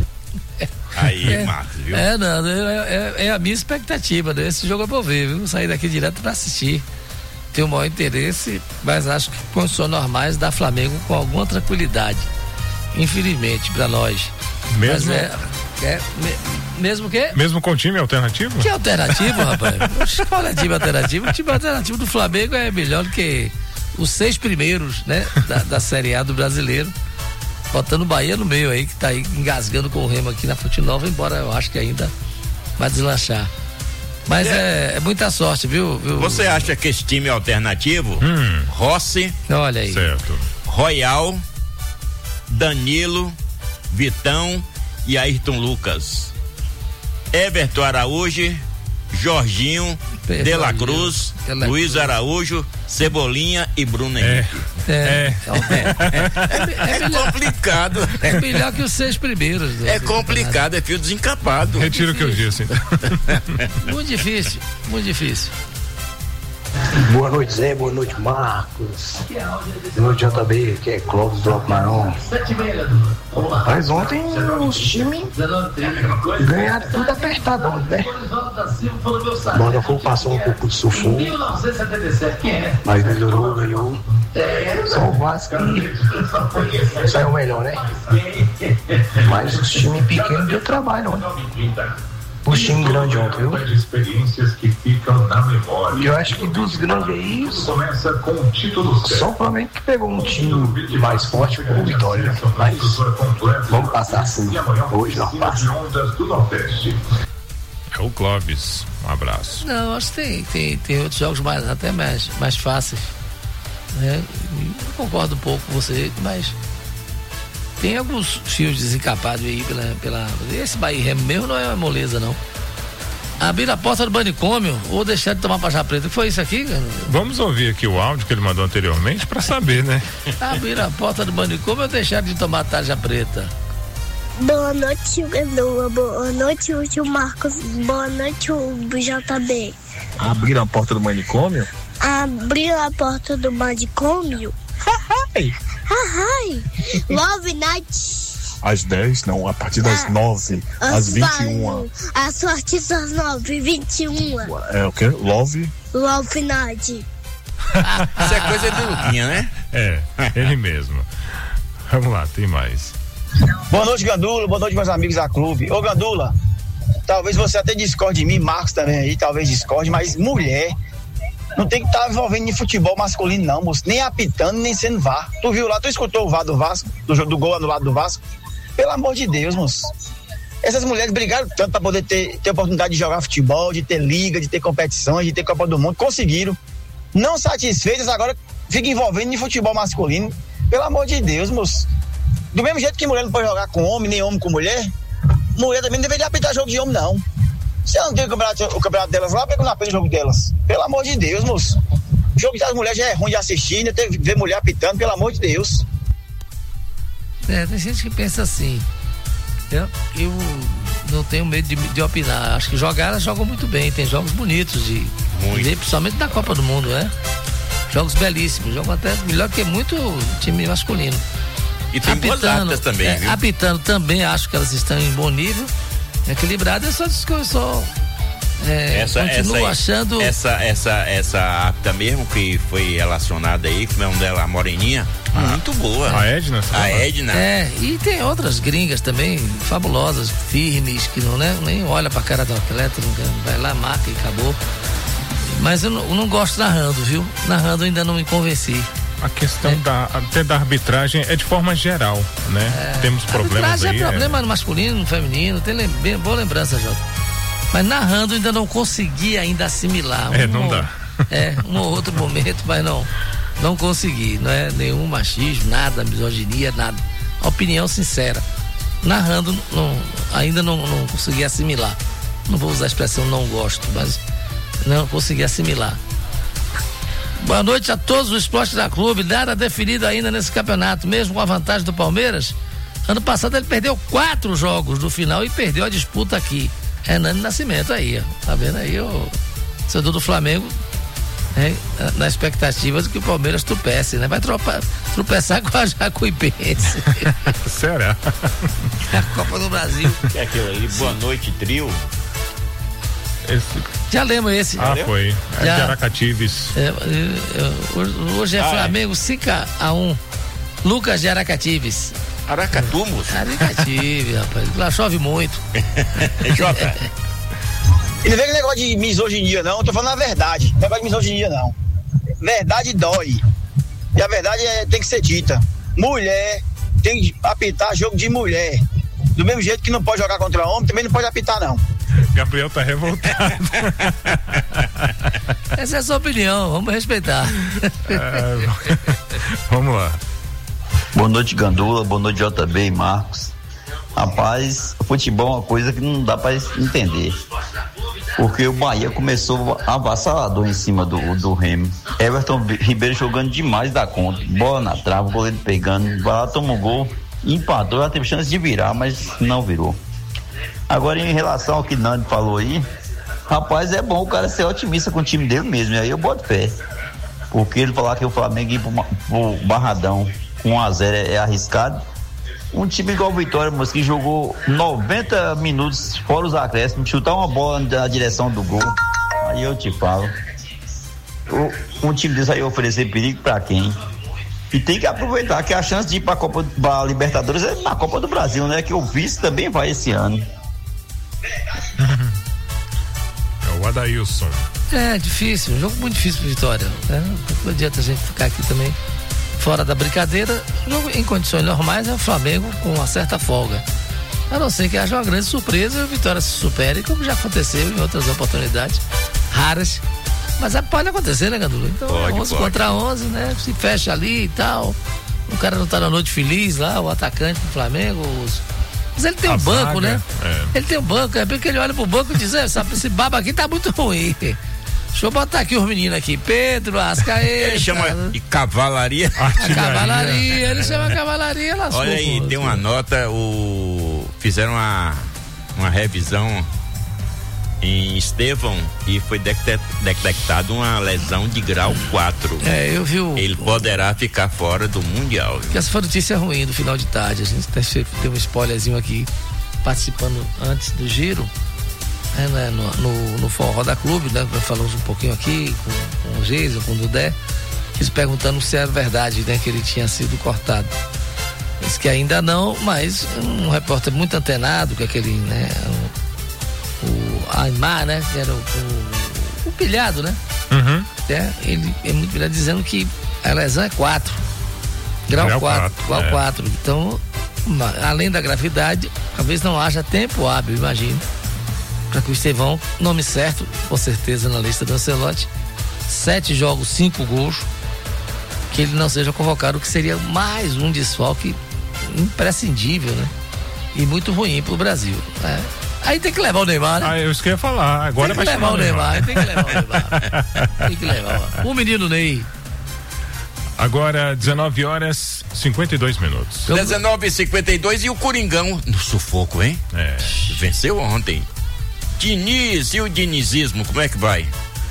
Aí, Marcos, viu? É a minha expectativa, né? Esse jogo eu vou ver, viu? Sair daqui direto pra assistir. Tenho o maior interesse, mas acho que condições normais dá Flamengo com alguma tranquilidade. Infelizmente, pra nós. Mesmo? Mas mesmo que? Mesmo com time alternativo? Que alternativo, rapaz? Qual é o time alternativo? O time alternativo do Flamengo é melhor do que os 6 primeiros, né? Da Série A do Brasileiro. Botando o Bahia no meio aí, que tá aí engasgando com o Remo aqui na Fonte Nova, embora eu acho que ainda vai deslanchar. Mas é muita sorte, viu? Você acha que esse time alternativo, Rossi, olha aí, certo, Royal, Danilo, Vitão e Ayrton Lucas, Everton Araújo, Jorginho, De La Cruz, Luiz Araújo, Cebolinha e Bruno Henrique. É complicado. É melhor que os 6 primeiros. É complicado, é fio desencapado. Retiro o que eu disse. Muito difícil, muito difícil. Boa noite, Zé. Boa noite, Marcos. Boa noite, JB, que é Clóvis do Alto Marão. Mas ontem os times ganharam tudo apertado, né? O Botafogo passou um pouco de sufoco, mas melhorou, ganhou. Só o Vasco que saiu melhor, né? Mas os times pequenos deu trabalho, né? Os times grandes ontem, viu? Experiências que ficam na memória. Eu acho que dos grandes aí, começa com o título certo. Só o Flamengo que pegou um time mais forte com o Vitória. Mas vamos passar assim. Hoje nós passamos. É o Clóvis. Um abraço. Não, acho que tem outros jogos até mais fáceis. Né? Eu concordo um pouco com você, mas tem alguns fios desencapados aí pela. Esse Bahia Remo mesmo não é uma moleza, não. Abrir a porta do manicômio ou deixar de tomar pajá preta. Foi isso aqui, cara? Vamos ouvir aqui o áudio que ele mandou anteriormente pra saber, né? Abrir a porta do manicômio ou deixar de tomar tarja preta. Boa noite, Gandula. Boa noite, o tio Marcos. Boa noite, o JB. Abrir a porta do manicômio? Abrir a porta do manicômio? Love Night. Às 10, não, a partir das 9, às 21. A partir das 9, 21. É o quê? Love Night. Isso é coisa de Luquinha, né? É, ele mesmo. Vamos lá, tem mais. Boa noite, Gandula. Boa noite, meus amigos da clube. Ô, Gandula, talvez você até discorde de mim, Marcos também aí, talvez discorde, mas mulher não tem que estar envolvendo em futebol masculino, não, moço. Nem apitando, nem sendo VAR. Tu viu lá, tu escutou o VAR do Vasco, do gol anulado do Vasco? Pelo amor de Deus, moço. Essas mulheres brigaram tanto para poder ter oportunidade de jogar futebol, de ter liga, de ter competições, de ter Copa do Mundo. Conseguiram. Não satisfeitas, agora ficam envolvendo em futebol masculino. Pelo amor de Deus, moço. Do mesmo jeito que mulher não pode jogar com homem, nem homem com mulher, mulher também não deveria apitar jogo de homem, não. Se ela não tem o campeonato delas lá, pega na pena o jogo delas. Pelo amor de Deus, moço. O jogo das mulheres já é ruim de assistir, ainda tem que ver mulher apitando, pelo amor de Deus. Tem gente que pensa assim. Eu não tenho medo de opinar. Acho que elas jogam muito bem. Tem jogos bonitos, principalmente na Copa do Mundo, né? Jogos belíssimos. Jogam até melhor que muito time masculino. E tem boas atas também, viu? Apitando também, acho que elas estão em bom nível. Equilibrado, é só isso que eu continuo achando. Essa apta mesmo que foi relacionada aí, como é um dela, a Moreninha, muito boa. A Edna? A Edna. E tem outras gringas também, fabulosas, firmes, que nem olha pra cara do atleta, vai lá, marca e acabou. Mas eu não gosto narrando, viu? Narrando ainda não me convenci. A questão até da arbitragem é de forma geral, né? Temos problemas aí. A arbitragem é problema no masculino, no feminino, tem boa lembrança, Jota. Mas narrando ainda não consegui ainda assimilar. Não dá. Um ou outro momento, mas não consegui. Não é nenhum machismo, nada, misoginia, nada. Opinião sincera. Narrando ainda não consegui assimilar. não vou usar a expressão não gosto, mas não consegui assimilar. Boa noite a todos. O Esporte da Clube, nada definido ainda nesse campeonato, mesmo com a vantagem do Palmeiras. Ano passado ele perdeu 4 jogos no final e perdeu a disputa aqui. Hernani Nascimento aí, ó. Tá vendo aí o torcedor do Flamengo, né? Na expectativa de que o Palmeiras tropece, né? Vai tropeçar com a Jacuipense. Será? A Copa do Brasil. É aquilo ali, Boa Noite Trio. Já lembro esse. Foi. É de Aracatives. Hoje é Flamengo 5-1. Lucas de Aracatives. Aracatumus? Aracatives, rapaz. Lá chove muito. Jota. E não vem negócio de misoginia, não. Eu tô falando a verdade. Negócio de misoginia, não. Verdade dói. E a verdade tem que ser dita. Mulher tem que apitar jogo de mulher. Do mesmo jeito que não pode jogar contra homem, também não pode apitar, não. Gabriel tá revoltado. Essa é a sua opinião, vamos respeitar. Vamos lá. Boa noite, Gandula, boa noite, JB e Marcos. Rapaz, futebol é uma coisa que não dá pra entender. Porque o Bahia começou avassalador em cima do Remo. Everton Ribeiro jogando demais da conta. Bola na trave, o goleiro pegando. Vai lá, toma um gol, empatou, já teve chance de virar, mas não virou. Agora, em relação ao que Nando falou aí, rapaz, é bom o cara ser otimista com o time dele mesmo, e aí eu boto fé. Porque ele falar que o Flamengo ir pro Barradão com 1-0 é arriscado. Um time igual o Vitória, moço, que jogou 90 minutos fora os acréscimos, chutar uma bola na direção do gol, aí eu te falo. Um time desse aí oferecer perigo pra quem? E tem que aproveitar que a chance de ir pra Libertadores é na Copa do Brasil, né? Que o vice também vai esse ano. É o Adailson. É difícil, um jogo muito difícil pro Vitória, né? Não adianta a gente ficar aqui também fora da brincadeira. Jogo em condições normais é o Flamengo com uma certa folga, a não ser que haja uma grande surpresa e o Vitória se supere, como já aconteceu em outras oportunidades raras, mas pode acontecer, né, Gandula? Então pode, 11 contra 11, né? Se fecha ali e tal, o cara não tá na noite feliz lá, o atacante do Flamengo, mas ele tem um banco, né? Ele tem um banco, é bem que ele olha pro banco e diz, esse baba aqui tá muito ruim. Deixa eu botar aqui os meninos aqui, Pedro, Ascaeta. Ele chama de cavalaria. A cavalaria, ele chama cavalaria, lascou. Olha aí, tem uma nota, fizeram uma revisão em Estevão e foi detectado uma lesão de grau 4. Eu vi Ele poderá ficar fora do Mundial. Porque essa foi a notícia ruim do final de tarde, a gente deu um spoilerzinho aqui, participando antes do giro. Né, no Forró da Clube, né? Falamos um pouquinho aqui com o Geisa, com o Dudé, eles perguntando se era verdade, né, que ele tinha sido cortado. Diz que ainda não, mas um repórter muito antenado, que aquele, né, o Aymar, né, que era o pilhado, né? Uhum. Ele é muito pilhado, dizendo que a lesão é 4, grau 4. Então, além da gravidade, talvez não haja tempo hábil, imagino, para que o Estevão, nome certo, com certeza na lista do Ancelotti, 7 jogos, 5 gols, que ele não seja convocado, que seria mais um desfalque imprescindível, né? E muito ruim pro Brasil. Né? Aí tem que levar o Neymar, né? Eu ia falar, agora tem que levar o Neymar. Tem que levar o Neymar. Tem que levar o menino Ney. Agora 19h52. 19h52 e o Coringão no sufoco, hein? Venceu ontem. Diniz e o dinizismo, como é que vai?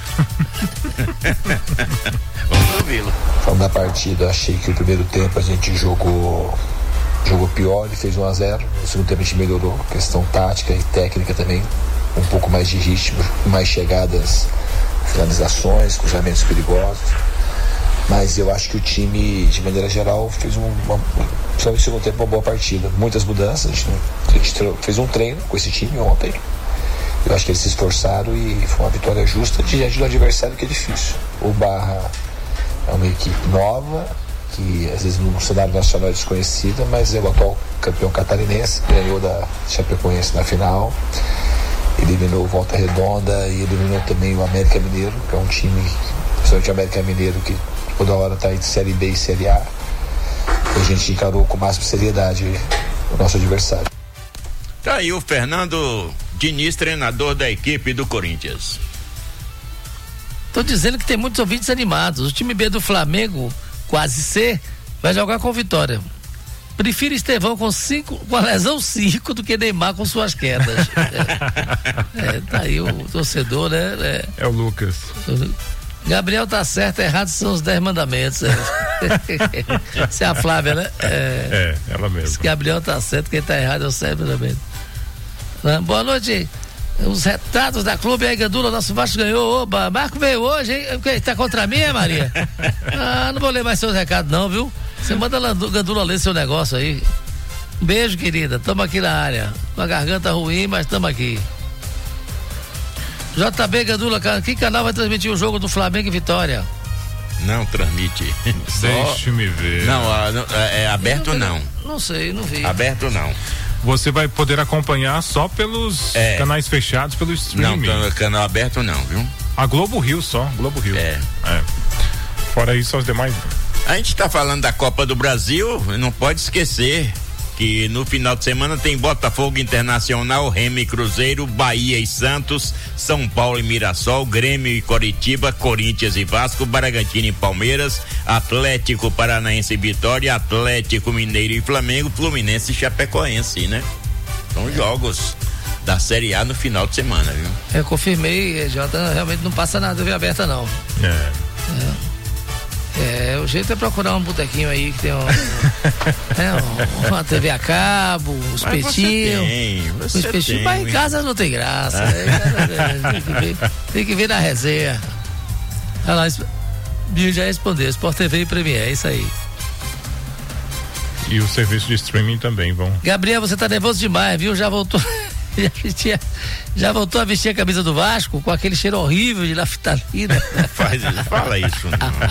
Vamos ouvi-lo. Falando da partida, achei que o primeiro tempo a gente jogou pior, ele fez 1-0. No segundo tempo a gente melhorou, questão tática e técnica também, um pouco mais de ritmo, mais chegadas, finalizações, cruzamentos perigosos. Mas eu acho que o time, de maneira geral, fez principalmente no segundo tempo, uma boa partida. Muitas mudanças, a gente fez um treino com esse time ontem. Eu acho que eles se esforçaram e foi uma vitória justa diante do adversário, que é difícil. O Barra é uma equipe nova, que às vezes no cenário nacional é desconhecida, mas é o atual campeão catarinense, ganhou da Chapecoense na final, eliminou o Volta Redonda e eliminou também o América Mineiro, que é um time, principalmente o América Mineiro, que toda hora está entre Série B e Série A. E a gente encarou com máxima seriedade o nosso adversário. Tá aí o Fernando Diniz, treinador da equipe do Corinthians. Tô dizendo que tem muitos ouvintes animados. O time B do Flamengo, quase C, vai jogar com Vitória. Prefiro Estevão com a lesão 5 do que Neymar com suas quedas. Tá aí o torcedor, né? É o Lucas. Gabriel tá certo, errado são os 10 mandamentos. Essa é a Flávia, né? Ela mesmo. Se Gabriel tá certo, quem tá errado é o 7 mandamentos. Boa noite. Os retratos da clube aí, Gandula, nosso Vasco ganhou. Oba, Marco veio hoje, hein? Tá contra mim, Maria? Não vou ler mais seus recados, não, viu? Você manda a Gandula ler seu negócio aí. Um beijo, querida. Tamo aqui na área. Com a garganta ruim, mas tamo aqui. JB Gandula, que canal vai transmitir o jogo do Flamengo e Vitória? Não transmite. Deixe-me ver. Não, é aberto não. Não sei, não vi. Aberto não. Você vai poder acompanhar só pelos canais fechados, pelo streaming. Não, canal aberto não, viu? A Globo Rio só, Globo Rio. Fora isso, os demais. A gente tá falando da Copa do Brasil, não pode esquecer que no final de semana tem Botafogo Internacional, Remo e Cruzeiro, Bahia e Santos, São Paulo e Mirassol, Grêmio e Coritiba, Corinthians e Vasco, Bragantino e Palmeiras, Atlético Paranaense e Vitória, Atlético Mineiro e Flamengo, Fluminense e Chapecoense, né? São jogos da Série A no final de semana, viu? Eu confirmei, Jota, realmente não passa nada TV aberta não. O jeito é procurar um botequinho aí que tem uma TV a cabo, uns espetinhos. Os espetinhos, mas em casa não tem graça. Tem que ver na resenha. Olha lá, Bill já respondeu, Sport TV e Premier, é isso aí. E o serviço de streaming também vão. Gabriel, você tá nervoso demais, viu? Já voltou a vestir a camisa do Vasco com aquele cheiro horrível de naftalina. Fala isso.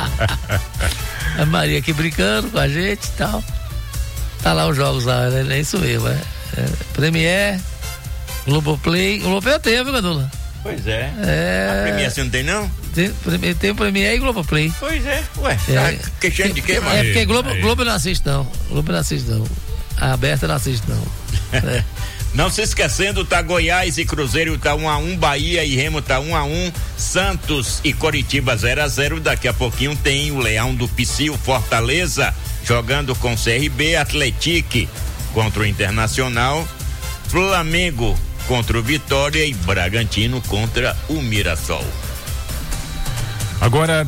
A Maria aqui brincando com a gente e tal. Tá lá os jogos lá, né? É isso mesmo, Premier, Globoplay. Globoplay eu tenho, viu, Gandula? Pois é. A Premier você não tem, não? Tem o Premier e Globoplay. Pois é. Ué, tá queixando de quê, Maria? Porque Globo não assiste, não. Globo não assiste, não. A aberta não assiste, não. Não se esquecendo, tá Goiás e Cruzeiro tá 1-1, Bahia e Remo tá 1-1, Santos e Coritiba 0-0. Daqui a pouquinho tem o Leão do Pici, o Fortaleza jogando com CRB, Atlético contra o Internacional, Flamengo contra o Vitória e Bragantino contra o Mirassol. Agora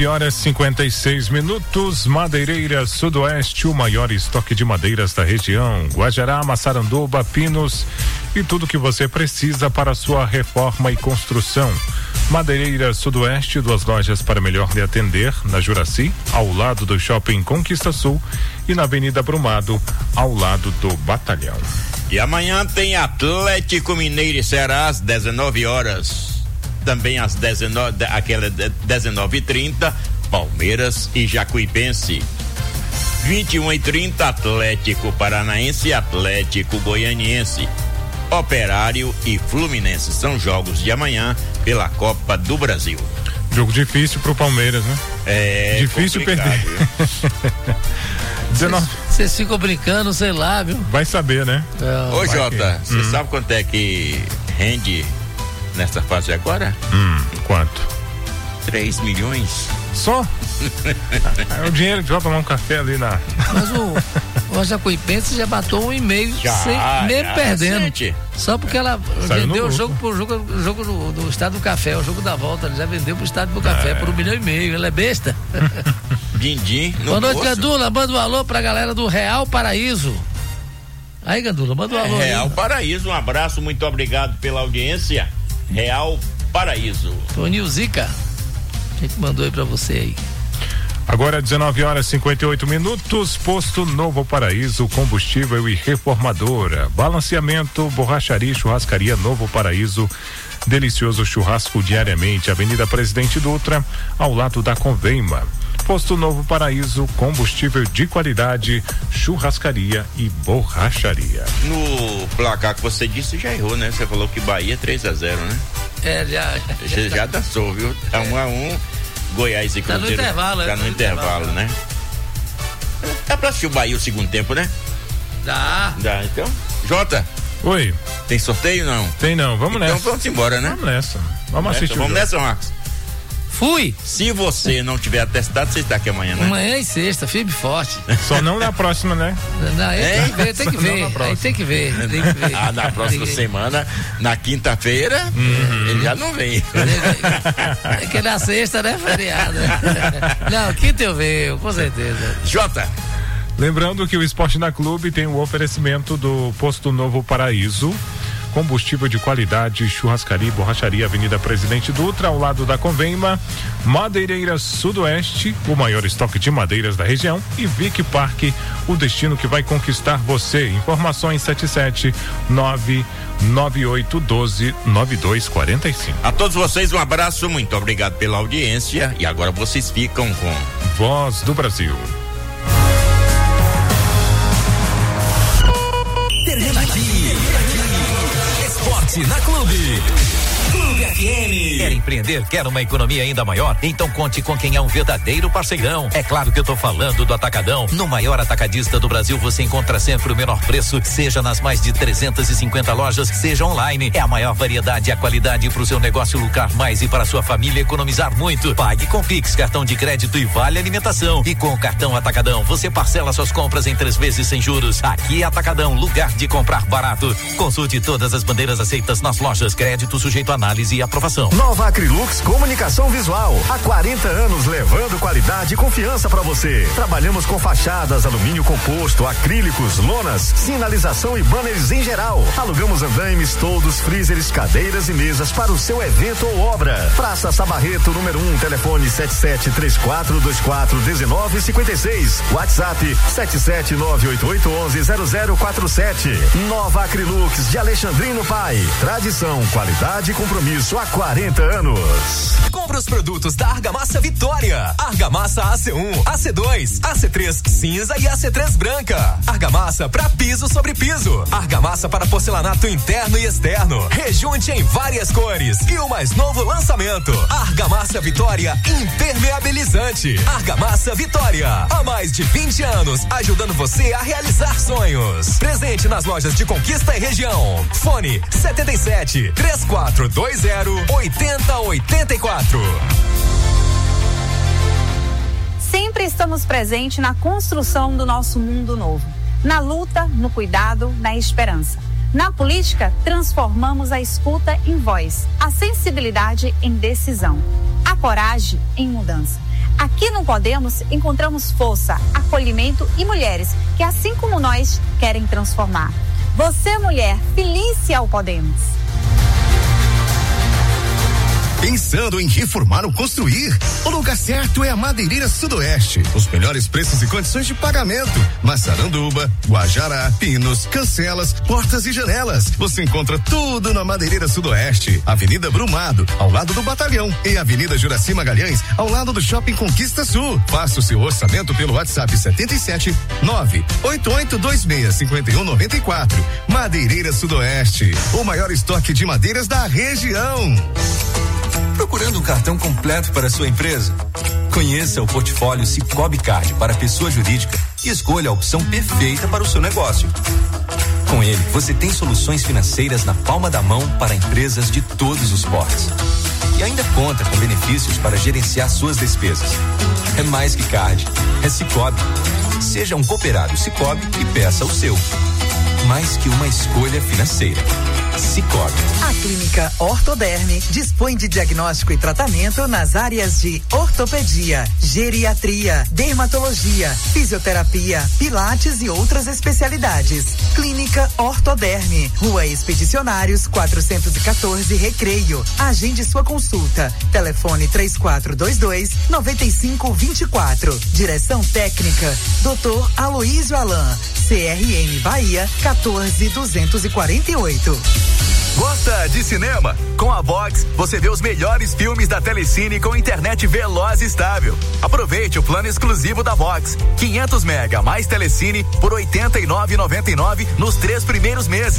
19h56, Madeireira Sudoeste, o maior estoque de madeiras da região, Guajará, Massaranduba, Pinos e tudo que você precisa para sua reforma e construção. Madeireira Sudoeste, 2 lojas para melhor lhe atender, na Juraci, ao lado do Shopping Conquista Sul, e na Avenida Brumado, ao lado do Batalhão. E amanhã tem Atlético Mineiro e Ceará às 19h. Também às 19h30, Palmeiras e Jacuipense. 21h30, Atlético Paranaense e Atlético Goianiense. Operário e Fluminense são jogos de amanhã pela Copa do Brasil. Jogo difícil pro Palmeiras, né? Difícil perder. Vocês ficam brincando, sei lá, viu? Vai saber, né? Ô Jota, você sabe quanto é que rende nessa fase agora? Quanto? 3 milhões. Só? É o dinheiro que vai tomar um café ali na. Mas o Jacuipense já matou 1,5 mesmo perdendo. Recente. Só porque ela vendeu o jogo do Estádio do Café, o jogo da volta, ele já vendeu pro Estádio do Café por 1,5 milhão. Ela é besta. Dindim. Boa noite, Gandula. Manda um alô pra galera do Real Paraíso. Aí, Gandula, manda um alô. Real Paraíso, um abraço, muito obrigado pela audiência. Real Paraíso. Toninho Zica, a gente mandou aí pra você aí. Agora 19h58, Posto Novo Paraíso, combustível e reformadora, balanceamento, borracharia e churrascaria Novo Paraíso, delicioso churrasco diariamente, Avenida Presidente Dutra, ao lado da Convema. Posto Novo Paraíso, combustível de qualidade, churrascaria e borracharia. No placar que você disse, já errou, né? Você falou que Bahia 3-0, né? Já dançou, viu? Tá 1-1, Goiás e Cruzeiro. Tá no intervalo, Tá no intervalo, né? Dá pra assistir o Bahia o segundo tempo, né? Dá. Então. Jota. Oi. Tem sorteio não? Tem não, vamos nessa. Então vamos embora, né? Vamos nessa. Vamos assistir. Vamos nessa, Marcos. Fui. Se você não tiver atestado, você está aqui amanhã, né? Amanhã e sexta, firme e forte. Só não na próxima, né? Não, tem que ver. Na próxima semana, na quinta-feira, ele já não vem. É que na sexta, né, feriado. Não, quinta eu venho, com certeza. Jota. Lembrando que o Esporte na Clube tem o oferecimento do Posto Novo Paraíso, combustível de qualidade, churrascaria e borracharia, Avenida Presidente Dutra, ao lado da Convenma, Madeireiras Sudoeste, o maior estoque de madeiras da região, e Vic Parque, o destino que vai conquistar você. Informações 77998129245. A todos vocês um abraço, muito obrigado pela audiência, e agora vocês ficam com Voz do Brasil. Termina aqui. Esporte na Clube. Clube FM. Quer empreender? Quer uma economia ainda maior? Então conte com quem é um verdadeiro parceirão. É claro que eu tô falando do Atacadão. No maior atacadista do Brasil você encontra sempre o menor preço, seja nas mais de 350 lojas, seja online. É a maior variedade e a qualidade para o seu negócio lucrar mais e para sua família economizar muito. Pague com Pix, cartão de crédito e vale alimentação. E com o cartão Atacadão você parcela suas compras em 3 vezes sem juros. Aqui é Atacadão, lugar de comprar barato. Consulte todas as bandeiras aceitas nas lojas. Crédito sujeito a análise e aprovação. Nova Acrylux Comunicação Visual. Há 40 anos levando qualidade e confiança para você. Trabalhamos com fachadas, alumínio composto, acrílicos, lonas, sinalização e banners em geral. Alugamos andaimes, toldos, freezers, cadeiras e mesas para o seu evento ou obra. Praça Sabarreto, número 1, telefone 7734241956. WhatsApp 77988110047. Nova Acrylux de Alexandrino Pai. Tradição, qualidade e compromisso há 40 anos. Compre os produtos da Argamassa Vitória. Argamassa AC1, AC2, AC3 cinza e AC3 branca. Argamassa para piso sobre piso. Argamassa para porcelanato interno e externo. Rejunte em várias cores. E o mais novo lançamento, Argamassa Vitória Impermeabilizante. Argamassa Vitória, há mais de 20 anos, ajudando você a realizar sonhos. Presente nas lojas de Conquista e região. Fone 77-3420-8084. Sempre estamos presentes na construção do nosso mundo novo. Na luta, no cuidado, na esperança. Na política, transformamos a escuta em voz, a sensibilidade em decisão, a coragem em mudança. Aqui no Podemos encontramos força, acolhimento e mulheres que, assim como nós, querem transformar. Você, mulher, filice ao Podemos. Pensando em reformar ou construir? O lugar certo é a Madeireira Sudoeste. Os melhores preços e condições de pagamento. Massaranduba, Guajará, pinos, cancelas, portas e janelas. Você encontra tudo na Madeireira Sudoeste. Avenida Brumado, ao lado do Batalhão. E Avenida Juraci Magalhães, ao lado do Shopping Conquista Sul. Faça o seu orçamento pelo WhatsApp 77988265194. Madeireira Sudoeste. O maior estoque de madeiras da região. Procurando um cartão completo para sua empresa? Conheça o portfólio Cicobi Card para pessoa jurídica e escolha a opção perfeita para o seu negócio. Com ele, você tem soluções financeiras na palma da mão para empresas de todos os portes. E ainda conta com benefícios para gerenciar suas despesas. É mais que card, é Cicobi. Seja um cooperado Cicobi e peça o seu. Mais que uma escolha financeira. Cicobi. A Clínica Ortoderme dispõe de diagnóstico e tratamento nas áreas de ortopedia, geriatria, dermatologia, fisioterapia, pilates e outras especialidades. Clínica Ortoderme, Rua Expedicionários 414 Recreio. Agende sua consulta. Telefone 3422-9524. Direção técnica Dr. Aloísio Alain. CRM Bahia 14248. Gosta de cinema? Com a Box, você vê os melhores filmes da Telecine com internet veloz e estável. Aproveite o plano exclusivo da Box. 500 mega mais Telecine por R$ 89,99 nos 3 primeiros meses.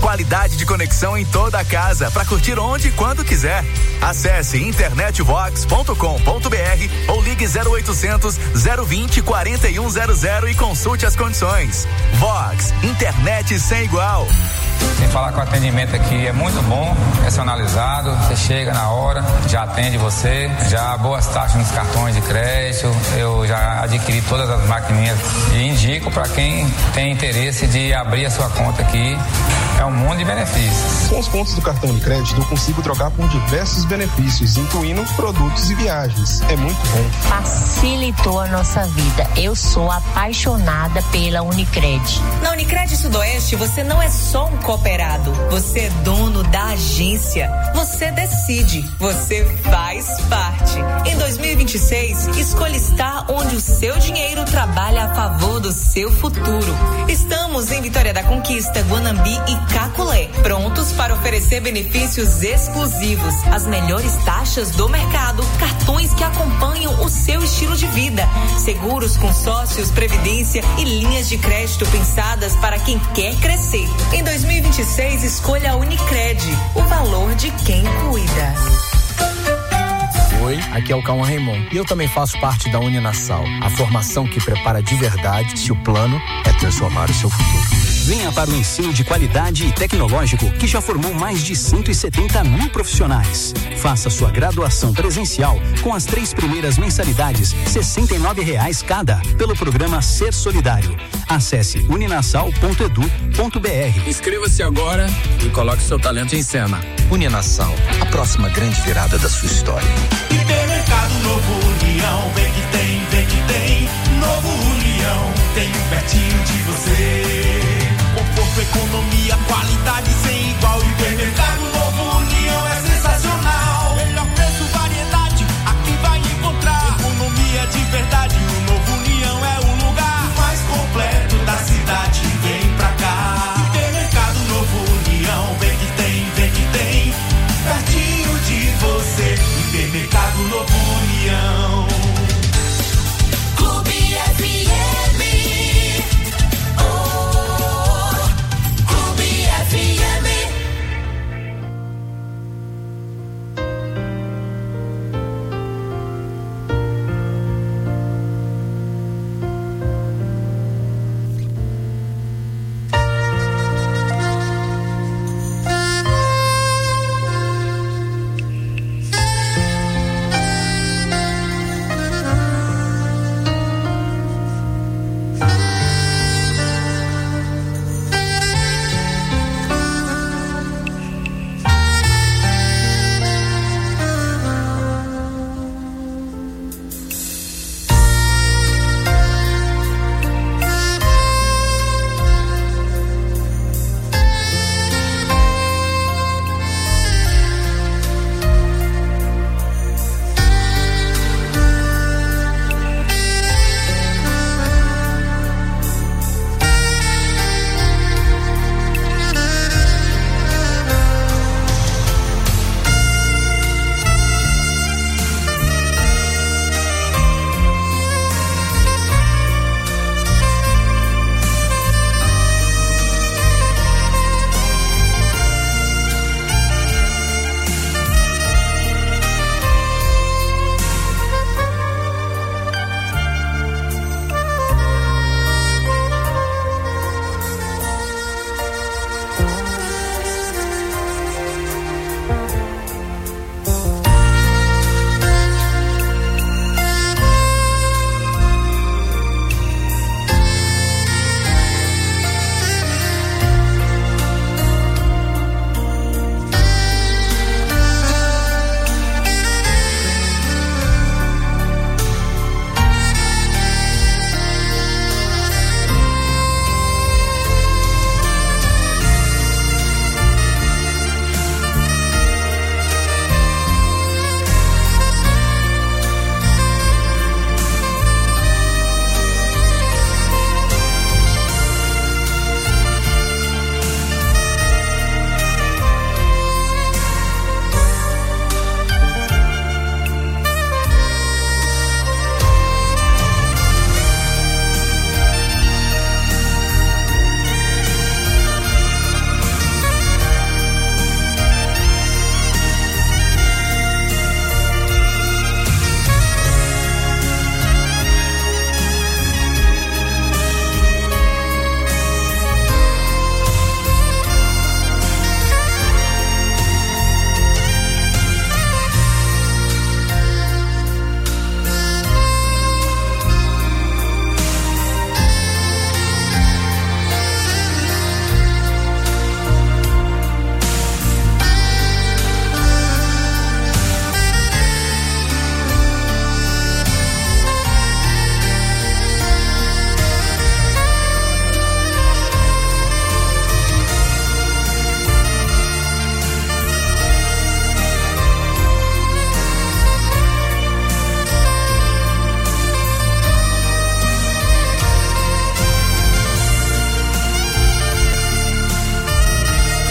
qualidade de conexão em toda a casa para curtir onde e quando quiser. Acesse internetvox.com.br ou ligue 0800 020 4100 e consulte as condições. Vox, internet sem igual. Sem falar que o atendimento aqui é muito bom, personalizado, você chega na hora, já atende você, já boas taxas nos cartões de crédito, eu já adquiri todas as maquininhas e indico para quem tem interesse de abrir a sua conta aqui, é um mundo de benefícios. Com os pontos do cartão de crédito eu consigo trocar por diversos benefícios, incluindo produtos e viagens, é muito bom. Facilitou a nossa vida, eu sou apaixonada pela Unicred. Na Unicred Sudoeste você não é só um cooperado, você é dono da agência, você decide, você faz parte. Em 2026, escolha estar onde o seu dinheiro trabalha a favor do seu futuro. Estamos em Vitória da Conquista, Guanambi e Caculé, prontos para oferecer benefícios exclusivos, as melhores taxas do mercado, cartões que acompanham o seu estilo de vida, seguros, consórcios, previdência e linhas de crédito pensadas para quem quer crescer. Em 2026, escolha a Unicred, o valor de quem cuida. Oi, aqui é o Cauã Raymond e eu também faço parte da Uninassal, a formação que prepara de verdade se o plano é transformar o seu futuro. Venha para o ensino de qualidade e tecnológico que já formou mais de 170 mil profissionais. Faça sua graduação presencial com as 3 primeiras mensalidades, R$69 cada, pelo programa Ser Solidário. Acesse uninassal.edu.br. Inscreva-se agora e coloque seu talento em cena. Uninassal, a próxima grande virada da sua história. Hipermercado Novo União, vem que tem, Novo União, tem pertinho de você. Conforto, economia, qualidade.